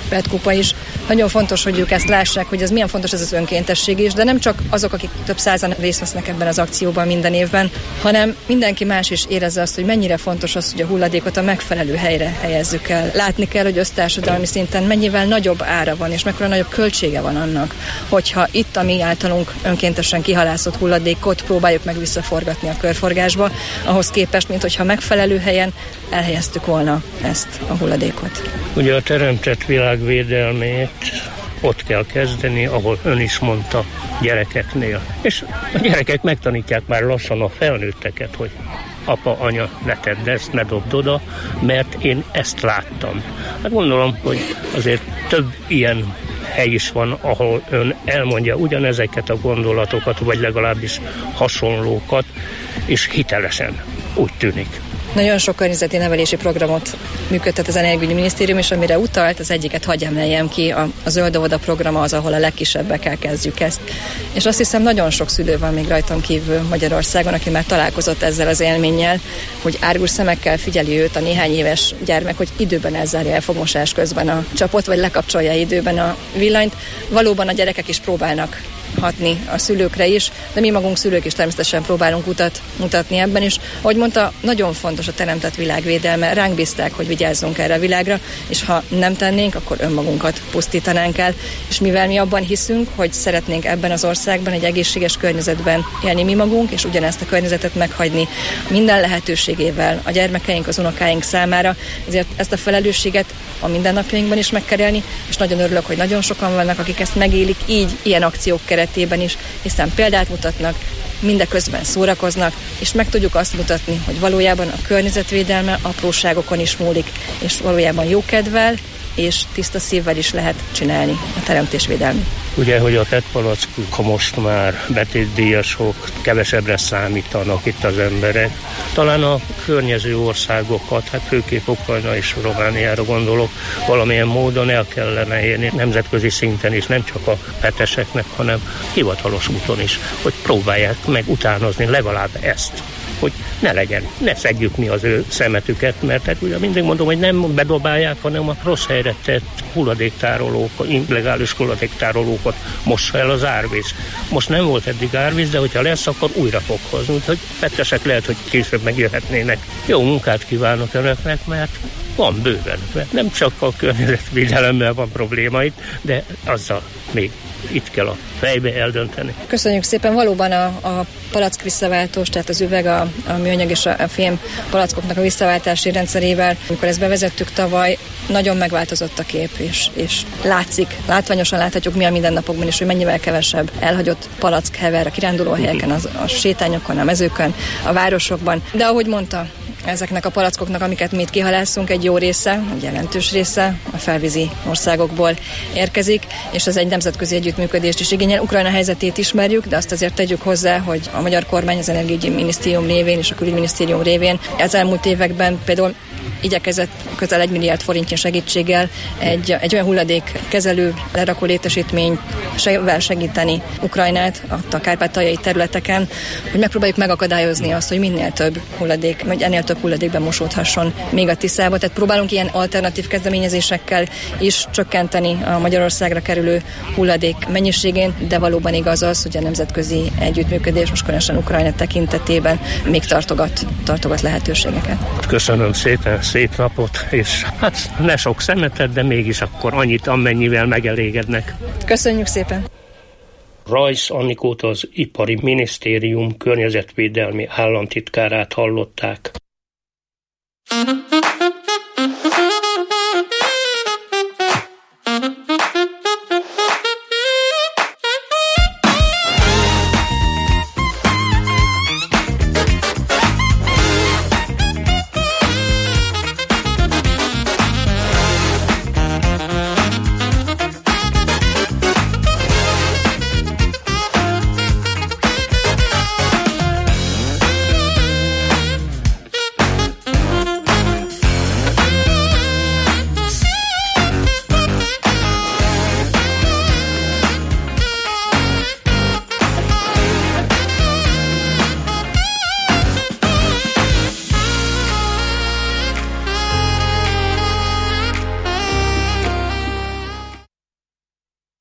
Speaker 5: Petkupa is. Nagyon fontos, hogy ők ezt lássák, hogy ez milyen fontos ez az önkéntesség is, de nem csak azok, akik több százan részt vesznek ebben az akcióban minden évben, hanem mindenki más is érezze azt, hogy mennyire fontos az, hogy a hulladékot a megfelelő helyre helyezzük el. Látni kell, hogy össztársadalmi szinten mennyivel nagyobb ára van, és mekkora nagyobb költsége van annak, hogyha itt a mi általunk önkéntesen kihalászott hulladékot próbáljuk meg visszaforgatni a körforgásba, ahhoz képest, mint hogyha megfelelő helyen elhelyeztük volna ezt a hulladékot.
Speaker 3: Ugye a teremtett világ védelmét ott kell kezdeni, ahol ön is mondta, gyerekeknél. És a gyerekek megtanítják már lassan a felnőtteket, hogy apa, anya, ne tedd ezt, ne dobd oda, mert én ezt láttam. Hát gondolom, hogy azért több ilyen hely is van, ahol ön elmondja ugyanezeket a gondolatokat, vagy legalábbis hasonlókat, és hitelesen úgy tűnik.
Speaker 5: Nagyon sok környezeti nevelési programot működtet az Energiaügyi Minisztérium, és amire utalt, az egyiket hadd emeljem ki, a, a Zöld Óvoda program az, ahol a legkisebbekkel kezdjük ezt. És azt hiszem, nagyon sok szülő van még rajtam kívül Magyarországon, aki már találkozott ezzel az élménnyel, hogy árgus szemekkel figyeli őt a néhány éves gyermek, hogy időben elzárja el fogmosás közben a csapot, vagy lekapcsolja időben a villanyt. Valóban a gyerekek is próbálnak hatni a szülőkre is, de mi magunk szülők is természetesen próbálunk utat mutatni ebben is. Ahogy mondta, nagyon fontos a teremtett világvédelme, ránk bízták, hogy vigyázzunk erre a világra, és ha nem tennénk, akkor önmagunkat pusztítanánk el, és mivel mi abban hiszünk, hogy szeretnénk ebben az országban egy egészséges környezetben élni mi magunk, és ugyanezt a környezetet meghagyni minden lehetőségével a gyermekeink, az unokáink számára, ezért ezt a felelősséget a mindennapjainkban is meg kell élni, és nagyon örülök, hogy nagyon sokan vannak, akik ezt megélik így, ilyen akciók keretében is, hiszen példát mutatnak, mindeközben szórakoznak, és meg tudjuk azt mutatni, hogy valójában a környezetvédelme apróságokon is múlik, és valójában jókedvel és tiszta szívvel is lehet csinálni a teremtésvédelmi.
Speaker 3: Ugye, hogy a pé e té palackok, ha most már betétdíjasok, kevesebbre számítanak itt az emberek. Talán a környező országokat, hát főképp Ukrajna és Romániára gondolok, valamilyen módon el kellene érni nemzetközi szinten is, nem csak a peteseknek, hanem hivatalos úton is, hogy próbálják meg utánozni legalább ezt, hogy ne legyen, ne szedjük mi az ő szemetüket, mert hát ugye mindig mondom, hogy nem bedobálják, hanem a rossz helyre tett hulladéktárolók, illegális hulladéktárolókat mossa el az árvíz. Most nem volt eddig árvíz, de hogyha lesz, akkor újra fog hozni, úgyhogy pettesek lehet, hogy később megjöhetnének. Jó munkát kívánok önöknek, mert van bőven, mert nem csak a környezetvédelemmel van probléma itt, de azzal még itt kell a fejbe eldönteni.
Speaker 5: Köszönjük szépen, valóban a, a palack visszaváltós, tehát az üveg, a, a műanyag és a, a fém palackoknak a visszaváltási rendszerével, amikor ezt bevezettük tavaly, nagyon megváltozott a kép, és, és látszik, látványosan láthatjuk mi a mindennapokban is, hogy mennyivel kevesebb elhagyott palack hever a kirándulóhelyeken, az, a sétányokon, a mezőkön, a városokban. De ahogy mondta, ezeknek a palackoknak, amiket mi itt kihalászunk, egy jó része, egy jelentős része a felvízi országokból érkezik, és ez egy nemzetközi együttműködést is igényel. Ukrajna helyzetét ismerjük, de azt azért tegyük hozzá, hogy a magyar kormány az Energiaügyi Minisztérium révén és a Külügyminisztérium révén az elmúlt években például igyekezett közel egy milliárd forintnyi segítséggel egy, egy olyan hulladékkezelő lerakó létesítményvel segíteni Ukrajnát a kárpátaljai területeken, hogy megpróbáljuk megakadályozni azt, hogy minél több hulladék, vagy ennél több hulladékben mosódhasson még a Tiszába. Tehát próbálunk ilyen alternatív kezdeményezésekkel is csökkenteni a Magyarországra kerülő hulladék mennyiségén, de valóban igaz az, hogy a nemzetközi együttműködés most különösen Ukrajna tekintetében még tartogat, tartogat lehetőségeket.
Speaker 3: Köszönöm szépen, szép napot, és hát ne sok szemetet, de mégis akkor annyit, amennyivel megelégednek.
Speaker 5: Köszönjük szépen!
Speaker 3: Rajsz Annikót, az Ipari Minisztérium környezetvédelmi államtitkárát hallották.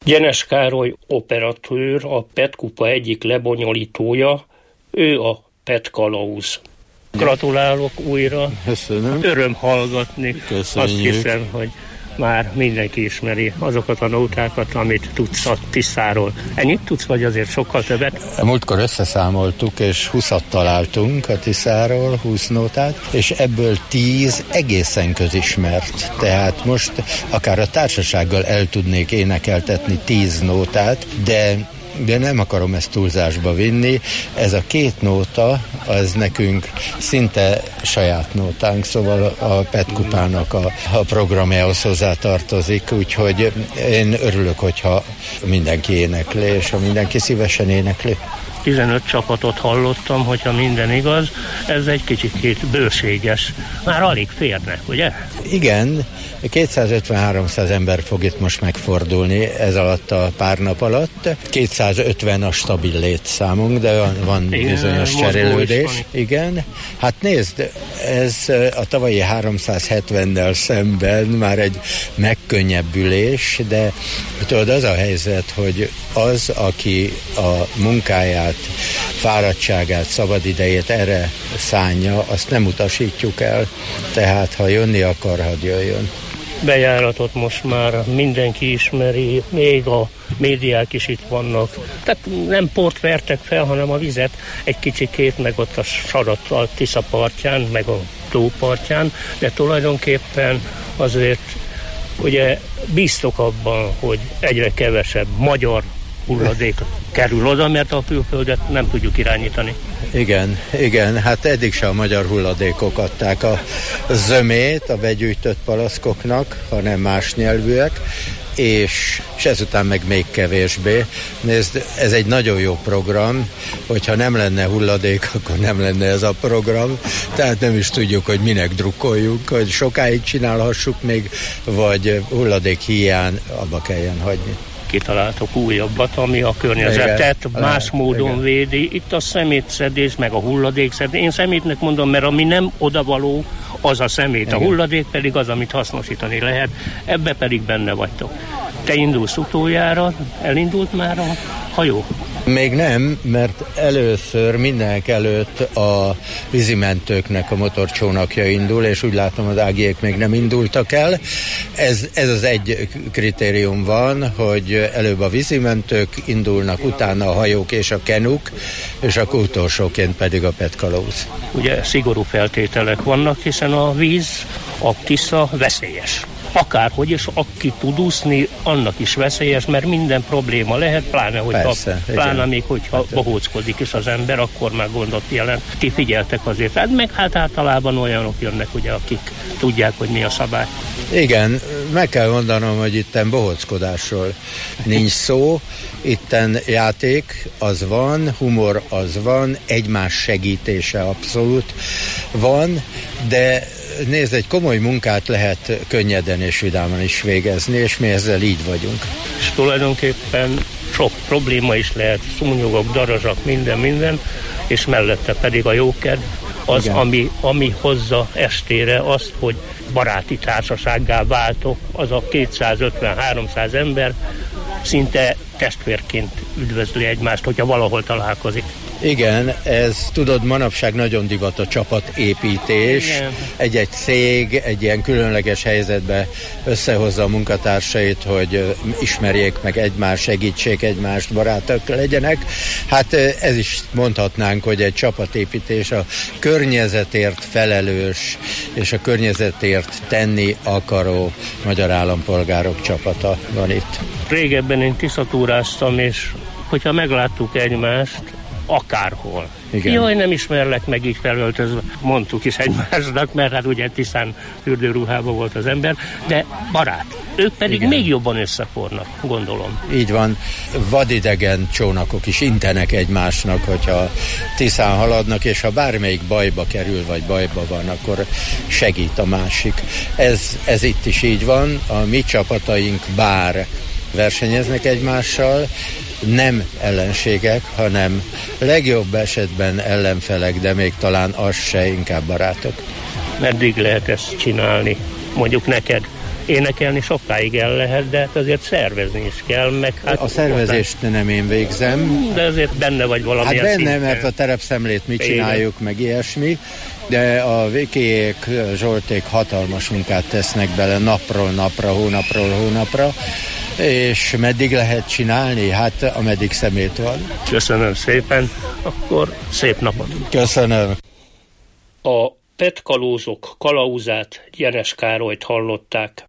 Speaker 3: Gyenes Károly operatőr, a Petkupa egyik lebonyolítója, ő a Petkalauz. Gratulálok újra.
Speaker 10: Köszönöm.
Speaker 3: Öröm hallgatni.
Speaker 10: Köszönjük.
Speaker 3: Azt hiszem, hogy már mindenki ismeri azokat a nótákat, amit tudsz a Tiszáról. Ennyit tudsz, vagy azért sokkal többet?
Speaker 10: Múltkor összeszámoltuk, és húszat találtunk a Tiszáról, húsz nótát, és ebből tíz egészen közismert. Tehát most akár a társasággal el tudnék énekeltetni tíz nótát, de de nem akarom ezt túlzásba vinni. Ez a két nóta, az nekünk szinte saját nótánk, szóval a Petkupának a, a programjához hozzátartozik, úgyhogy én örülök, hogyha mindenki énekli, és ha mindenki szívesen énekli.
Speaker 3: tizenöt csapatot hallottam, hogyha minden igaz, ez egy kicsit bőséges. Már alig férnek, ugye?
Speaker 10: Igen, kétszázötven-háromszáz ember fog itt most megfordulni ez alatt a pár nap alatt. kétszázötven a stabil létszámunk, de van, van igen, bizonyos cserélődés. Igen. Hát nézd, ez a tavalyi háromszázhetvennel szemben már egy megkönnyebbülés, de tudod, az a helyzet, hogy az, aki a munkáját, fáradtságát, szabadidejét erre szánja, azt nem utasítjuk el. Tehát, ha jönni akar, hadd jöjjön.
Speaker 3: Bejáratot most már mindenki ismeri, még a médiák is itt vannak. Tehát nem port vertek fel, hanem a vizet egy kicsikét, meg ott a sarat a Tisza partján, meg a tó partján, de tulajdonképpen azért ugye bíztok abban, hogy egyre kevesebb magyar hulladék kerül oda, mert a külföldet nem tudjuk irányítani.
Speaker 10: Igen, igen, hát eddig sem a magyar hulladékok adták a zömét a begyűjtött palaszkoknak, hanem más nyelvűek, és, és ezután meg még kevésbé. Nézd, ez egy nagyon jó program, hogyha nem lenne hulladék, akkor nem lenne ez a program, tehát nem is tudjuk, hogy minek drukkoljunk, hogy sokáig csinálhassuk még, vagy hulladék hiány abba kelljen hagyni.
Speaker 3: Kitaláltok újabbat, ami a környezetet igen, más lehet, módon igen. védi. Itt a szemétszedés, meg a hulladékszedés. Én szemétnek mondom, mert ami nem odavaló, az a szemét. Igen. A hulladék pedig az, amit hasznosítani lehet. Ebbe pedig benne vagytok. Te indulsz utoljára, elindult már a hajó?
Speaker 10: Még nem, mert először mindenek előtt a vízimentőknek a motorcsónakja indul, és úgy látom, az Ágiék még nem indultak el. Ez, ez az egy kritérium van, hogy előbb a vízimentők indulnak, utána a hajók és a kenuk, és akkor utolsóként pedig a Petkalauz.
Speaker 3: Ugye szigorú feltételek vannak, hiszen a víz, a Tisza veszélyes. Akárhogy, és aki tud úszni, annak is veszélyes, mert minden probléma lehet, pláne, hogyha, Persze, pláne még, hogyha hát, bohóckodik is az ember, akkor már gondot jelent. Ti figyeltek azért, hát meg hát általában olyanok jönnek, ugye, akik tudják, hogy mi a szabály.
Speaker 10: Igen, meg kell mondanom, hogy itten bohóckodásról nincs szó, itten játék az van, humor az van, egymás segítése abszolút van, de nézd, egy komoly munkát lehet könnyeden és vidáman is végezni, és mi ezzel így vagyunk.
Speaker 3: És tulajdonképpen sok probléma is lehet, szúnyogok, darazsak, minden, minden, és mellette pedig a jókedv, az, ami, ami hozza estére azt, hogy baráti társasággá váltok, az a kétszázötven-háromszáz ember szinte testvérként üdvözli egymást, hogyha valahol találkozik.
Speaker 10: Igen, ez tudod, manapság nagyon divat a csapatépítés. Igen. Egy-egy cég egy ilyen különleges helyzetbe összehozza a munkatársait, hogy ismerjék meg egymást, segítsék egymást, barátok legyenek. Hát ez is mondhatnánk, hogy egy csapatépítés, a környezetért felelős és a környezetért tenni akaró magyar állampolgárok csapata van itt.
Speaker 3: Régebben én tiszatúráztam, és hogyha megláttuk egymást, akárhol. Igen. Jaj, nem ismerlek meg így felöltözve. Mondtuk is egymásnak, mert hát ugye Tiszán fürdőruhában volt az ember, de barát. Ők pedig igen. még jobban összefornak, gondolom.
Speaker 10: Így van. Vadidegen csónakok is intenek egymásnak, hogyha Tiszán haladnak, és ha bármelyik bajba kerül, vagy bajba van, akkor segít a másik. Ez, ez itt is így van. A mi csapataink bár versenyeznek egymással, nem ellenségek, hanem legjobb esetben ellenfelek, de még talán az se, inkább barátok.
Speaker 3: Meddig lehet ezt csinálni? Mondjuk neked énekelni sokáig el lehet, de azért szervezni is kell, meg hát...
Speaker 10: A szervezést nem én végzem.
Speaker 3: De azért benne vagy valamilyen
Speaker 10: Hát benne,
Speaker 3: szinten.
Speaker 10: mert a terepszemlét mi csináljuk, meg ilyesmi, de a Vikiék, Zsolték hatalmas munkát tesznek bele napról napra, hónapról hónapra, és meddig lehet csinálni? Hát ameddig szemét van.
Speaker 3: Köszönöm szépen, akkor szép napot!
Speaker 10: Köszönöm!
Speaker 3: A petkalózok kalauzát, Jenes Károlyt hallották.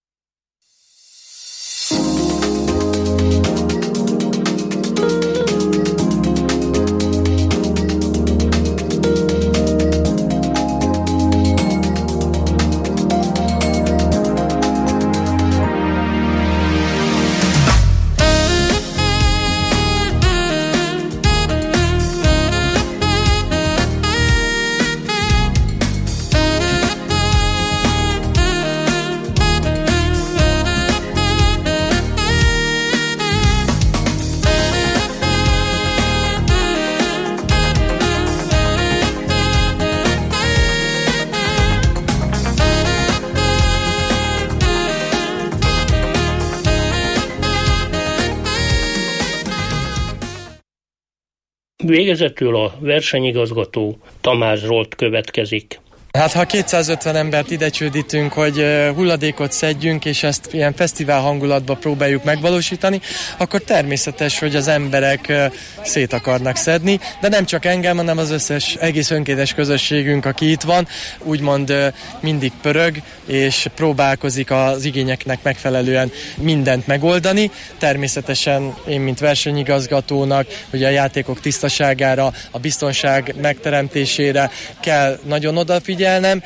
Speaker 3: Végezetül a versenyigazgató Tamás Zsolt következik.
Speaker 11: Hát ha kétszázötven embert ide csődítünk, hogy hulladékot szedjünk, és ezt ilyen fesztivál hangulatba próbáljuk megvalósítani, akkor természetes, hogy az emberek szét akarnak szedni, de nem csak engem, hanem az összes egész önkéntes közösségünk, aki itt van, úgymond mindig pörög, és próbálkozik az igényeknek megfelelően mindent megoldani. Természetesen én, mint versenyigazgatónak, ugye a játékok tisztaságára, a biztonság megteremtésére kell nagyon odafigyelni,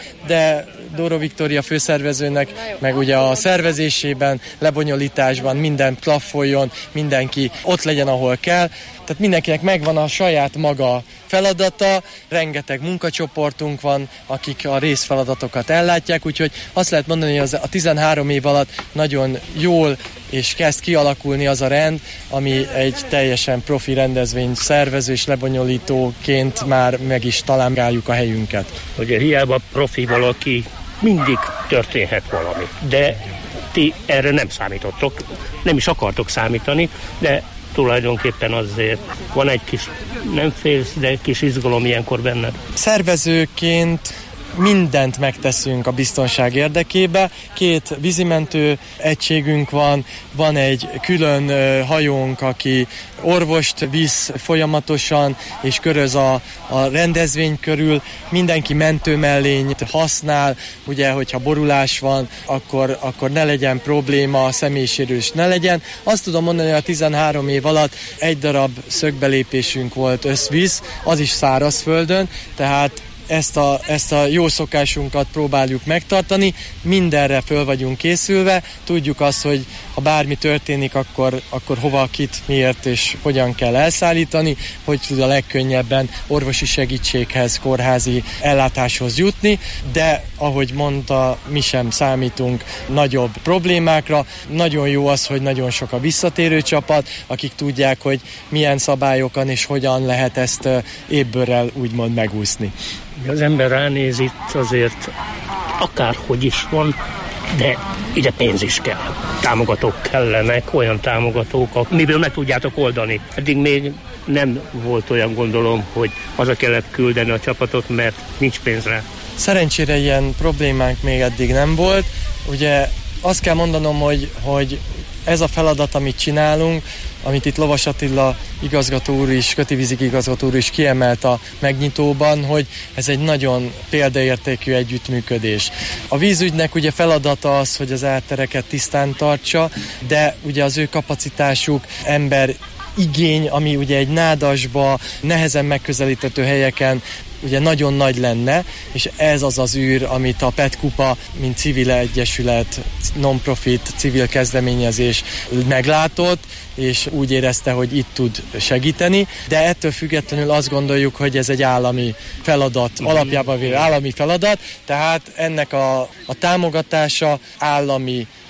Speaker 11: de Dóró Viktória főszervezőnek, meg ugye a szervezésében, lebonyolításban minden klaffoljon, mindenki ott legyen, ahol kell. Tehát mindenkinek megvan a saját maga feladata, rengeteg munkacsoportunk van, akik a részfeladatokat ellátják, úgyhogy azt lehet mondani, hogy az a tizenhárom év alatt nagyon jól és kezd kialakulni az a rend, ami egy teljesen profi rendezvény szervező és lebonyolítóként már meg is találjuk a helyünket.
Speaker 3: Ugye hiába profi valaki, mindig történhet valami, de ti erre nem számítottok, nem is akartok számítani, de tulajdonképpen azért van egy kis, nem félsz, de egy kis izgalom ilyenkor benned.
Speaker 11: Szervezőként mindent megteszünk a biztonság érdekébe. Két vízimentő egységünk van, van egy külön hajónk, aki orvost visz folyamatosan, és köröz a, a rendezvény körül. Mindenki mentőmellényt használ, ugye, hogyha borulás van, akkor, akkor ne legyen probléma, személysérülés ne legyen. Azt tudom mondani, hogy a tizenhárom év alatt egy darab szögbelépésünk volt összvíz, az is szárazföldön, tehát Ezt a, ezt a jó szokásunkat próbáljuk megtartani, mindenre föl vagyunk készülve, tudjuk azt, hogy ha bármi történik, akkor, akkor hova, kit, miért és hogyan kell elszállítani, hogy tud a legkönnyebben orvosi segítséghez, kórházi ellátáshoz jutni, de ahogy mondta, mi sem számítunk nagyobb problémákra. Nagyon jó az, hogy nagyon sok a visszatérő csapat, akik tudják, hogy milyen szabályokon és hogyan lehet ezt ébbőrrel úgymond megúszni.
Speaker 3: Az ember ránéz itt azért akárhogy is van, de ide pénz is kell. Támogatók kellenek, olyan támogatók, miből meg tudjátok oldani. Eddig még nem volt olyan, gondolom, hogy haza kellett küldeni a csapatot, mert nincs pénz rá.
Speaker 11: Szerencsére ilyen problémánk még eddig nem volt. Ugye azt kell mondanom, hogy, hogy ez a feladat, amit csinálunk, amit itt Lovas Attila igazgató úr is, Kötivízig igazgató úr is kiemelt a megnyitóban, hogy ez egy nagyon példaértékű együttműködés. A vízügynek ugye feladata az, hogy az áttereket tisztán tartsa, de ugye az ő kapacitásuk, ember igény, ami ugye egy nádasba, nehezen megközelíthető helyeken ugye nagyon nagy lenne, és ez az az űr, amit a Petkupa, mint civil egyesület, non-profit, civil kezdeményezés meglátott, és úgy érezte, hogy itt tud segíteni, de ettől függetlenül azt gondoljuk, hogy ez egy állami feladat, alapjában véve állami feladat, tehát ennek a, a támogatása állami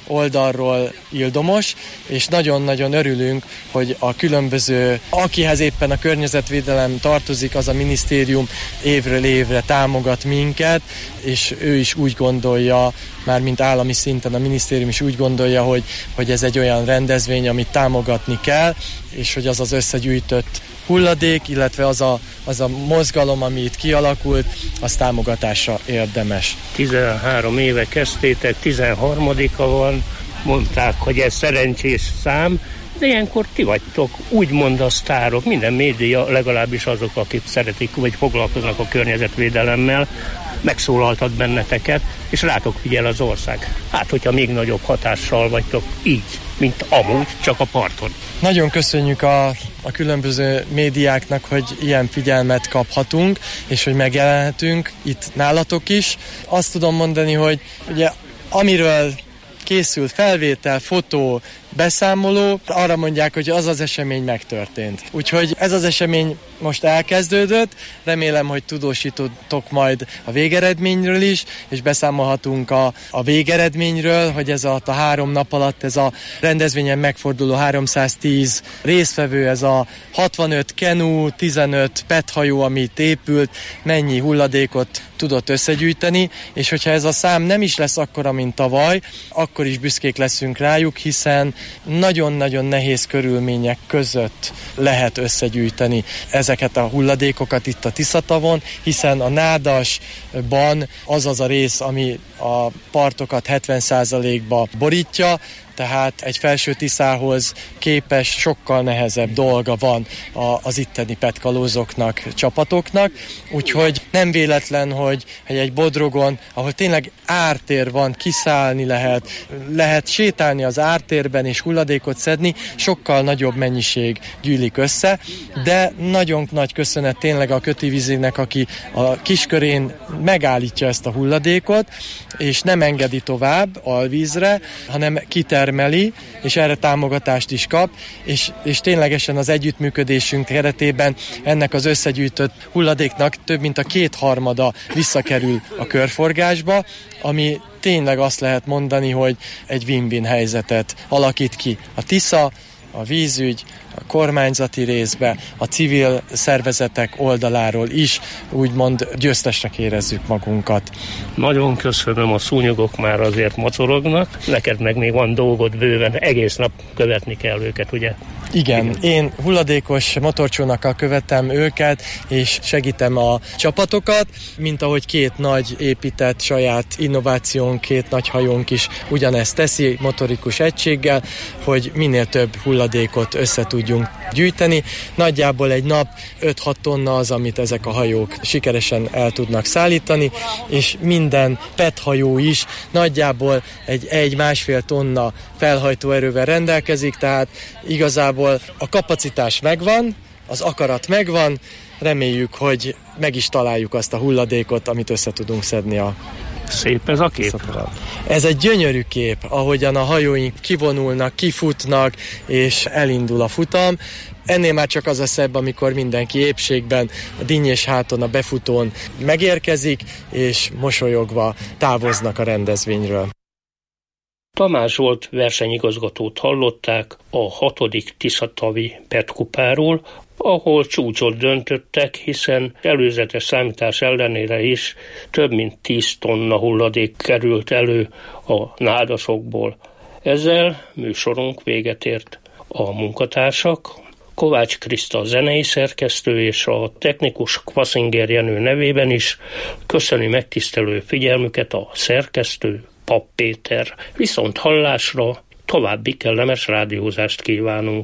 Speaker 11: oldalról ildomos, és nagyon-nagyon örülünk, hogy a különböző, akihez éppen a környezetvédelem tartozik, az a minisztérium évről évre támogat minket, és ő is úgy gondolja, már mint állami szinten a minisztérium is úgy gondolja, hogy, hogy ez egy olyan rendezvény, amit támogatni kell, és hogy az az összegyűjtött hulladék, illetve az a, az a mozgalom, ami itt kialakult, az támogatásra érdemes.
Speaker 3: tizenhárom éve kezdtétek, tizenharmadika van, mondták, hogy ez szerencsés szám, de ilyenkor ti vagytok, úgymond a sztárok, minden média, legalábbis azok, akik szeretik, vagy foglalkoznak a környezetvédelemmel, megszólaltat benneteket, és rátok figyel az ország. Hát, hogyha még nagyobb hatással vagytok így, mint amúgy, csak a parton.
Speaker 11: Nagyon köszönjük a, a különböző médiáknak, hogy ilyen figyelmet kaphatunk, és hogy megjelenhetünk itt nálatok is. Azt tudom mondani, hogy ugye amiről készül felvétel, fotó, beszámoló, arra mondják, hogy az az esemény megtörtént. Úgyhogy ez az esemény most elkezdődött, remélem, hogy tudósítottok majd a végeredményről is, és beszámolhatunk a, a végeredményről, hogy ez a, a három nap alatt ez a rendezvényen megforduló háromszáztíz résztvevő, ez a hatvanöt kenu, tizenöt pethajó, amit épült, mennyi hulladékot tudott összegyűjteni, és hogyha ez a szám nem is lesz akkora, mint tavaly, akkor is büszkék leszünk rájuk, hiszen nagyon-nagyon nehéz körülmények között lehet összegyűjteni ezeket a hulladékokat itt a Tiszatavon, hiszen a Nádasban az az a rész, ami a partokat hetven százalékba borítja, tehát egy felső Tiszához képes sokkal nehezebb dolga van az itteni petkalózoknak, csapatoknak, úgyhogy nem véletlen, hogy egy Bodrogon, ahol tényleg ártér van, kiszállni lehet, lehet sétálni az ártérben és hulladékot szedni, sokkal nagyobb mennyiség gyűlik össze, de nagyon nagy köszönet tényleg a Kötivízinek, aki a kiskörén megállítja ezt a hulladékot, és nem engedi tovább alvízre, hanem kitermeli, és erre támogatást is kap, és, és ténylegesen az együttműködésünk keretében ennek az összegyűjtött hulladéknak több mint a kétharmada visszakerül a körforgásba, ami tényleg azt lehet mondani, hogy egy win-win helyzetet alakít ki a Tisza, a vízügy, a kormányzati részbe, a civil szervezetek oldaláról is, úgymond győztesnek érezzük magunkat.
Speaker 3: Nagyon köszönöm, a szúnyogok már azért mocorognak, neked meg még van dolgod bőven, egész nap követni kell őket, ugye?
Speaker 11: Igen, Igen. Én hulladékos motorcsónakkal követem őket, és segítem a csapatokat, mint ahogy két nagy épített saját innovációnk, két nagy hajónk is ugyanezt teszi motorikus egységgel, hogy minél több hulladékot össze tudjunk gyűjteni. Nagyjából egy nap öt-hat tonna az, amit ezek a hajók sikeresen el tudnak szállítani, és minden pethajó is nagyjából egy egy-másfél tonna felhajtó erővel rendelkezik, tehát igazából a kapacitás megvan, az akarat megvan, reméljük, hogy meg is találjuk azt a hulladékot, amit össze tudunk szedni a
Speaker 3: Szép ez a kép.
Speaker 11: Ez egy gyönyörű kép, ahogyan a hajóink kivonulnak, kifutnak, és elindul a futam. Ennél már csak az a szebb, amikor mindenki épségben, a dinnyés háton, a befutón megérkezik, és mosolyogva távoznak a rendezvényről.
Speaker 3: Tamás Zsolt versenyigazgatót hallották a hatodik Tiszatavi petkupáról, ahol csúcsot döntöttek, hiszen előzetes számítás ellenére is több mint tíz tonna hulladék került elő a nádasokból. Ezzel műsorunk véget ért. A munkatársak, Kovács Kriszta zenei szerkesztő és a technikus Kvaszinger Jenő nevében is köszöni megtisztelő figyelmüket a szerkesztő, Pap Péter. Viszont hallásra, további kellemes rádiózást kívánunk.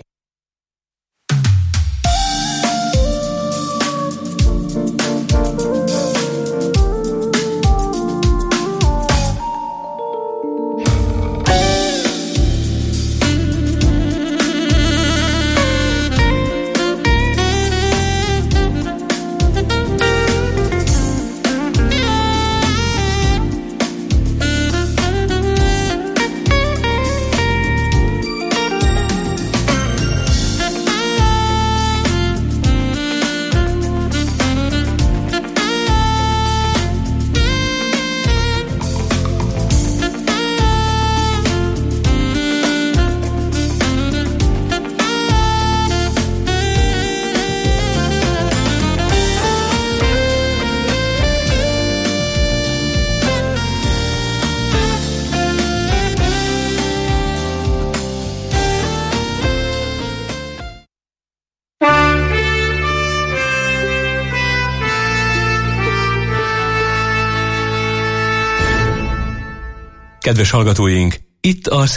Speaker 1: Kedves hallgatóink, itt a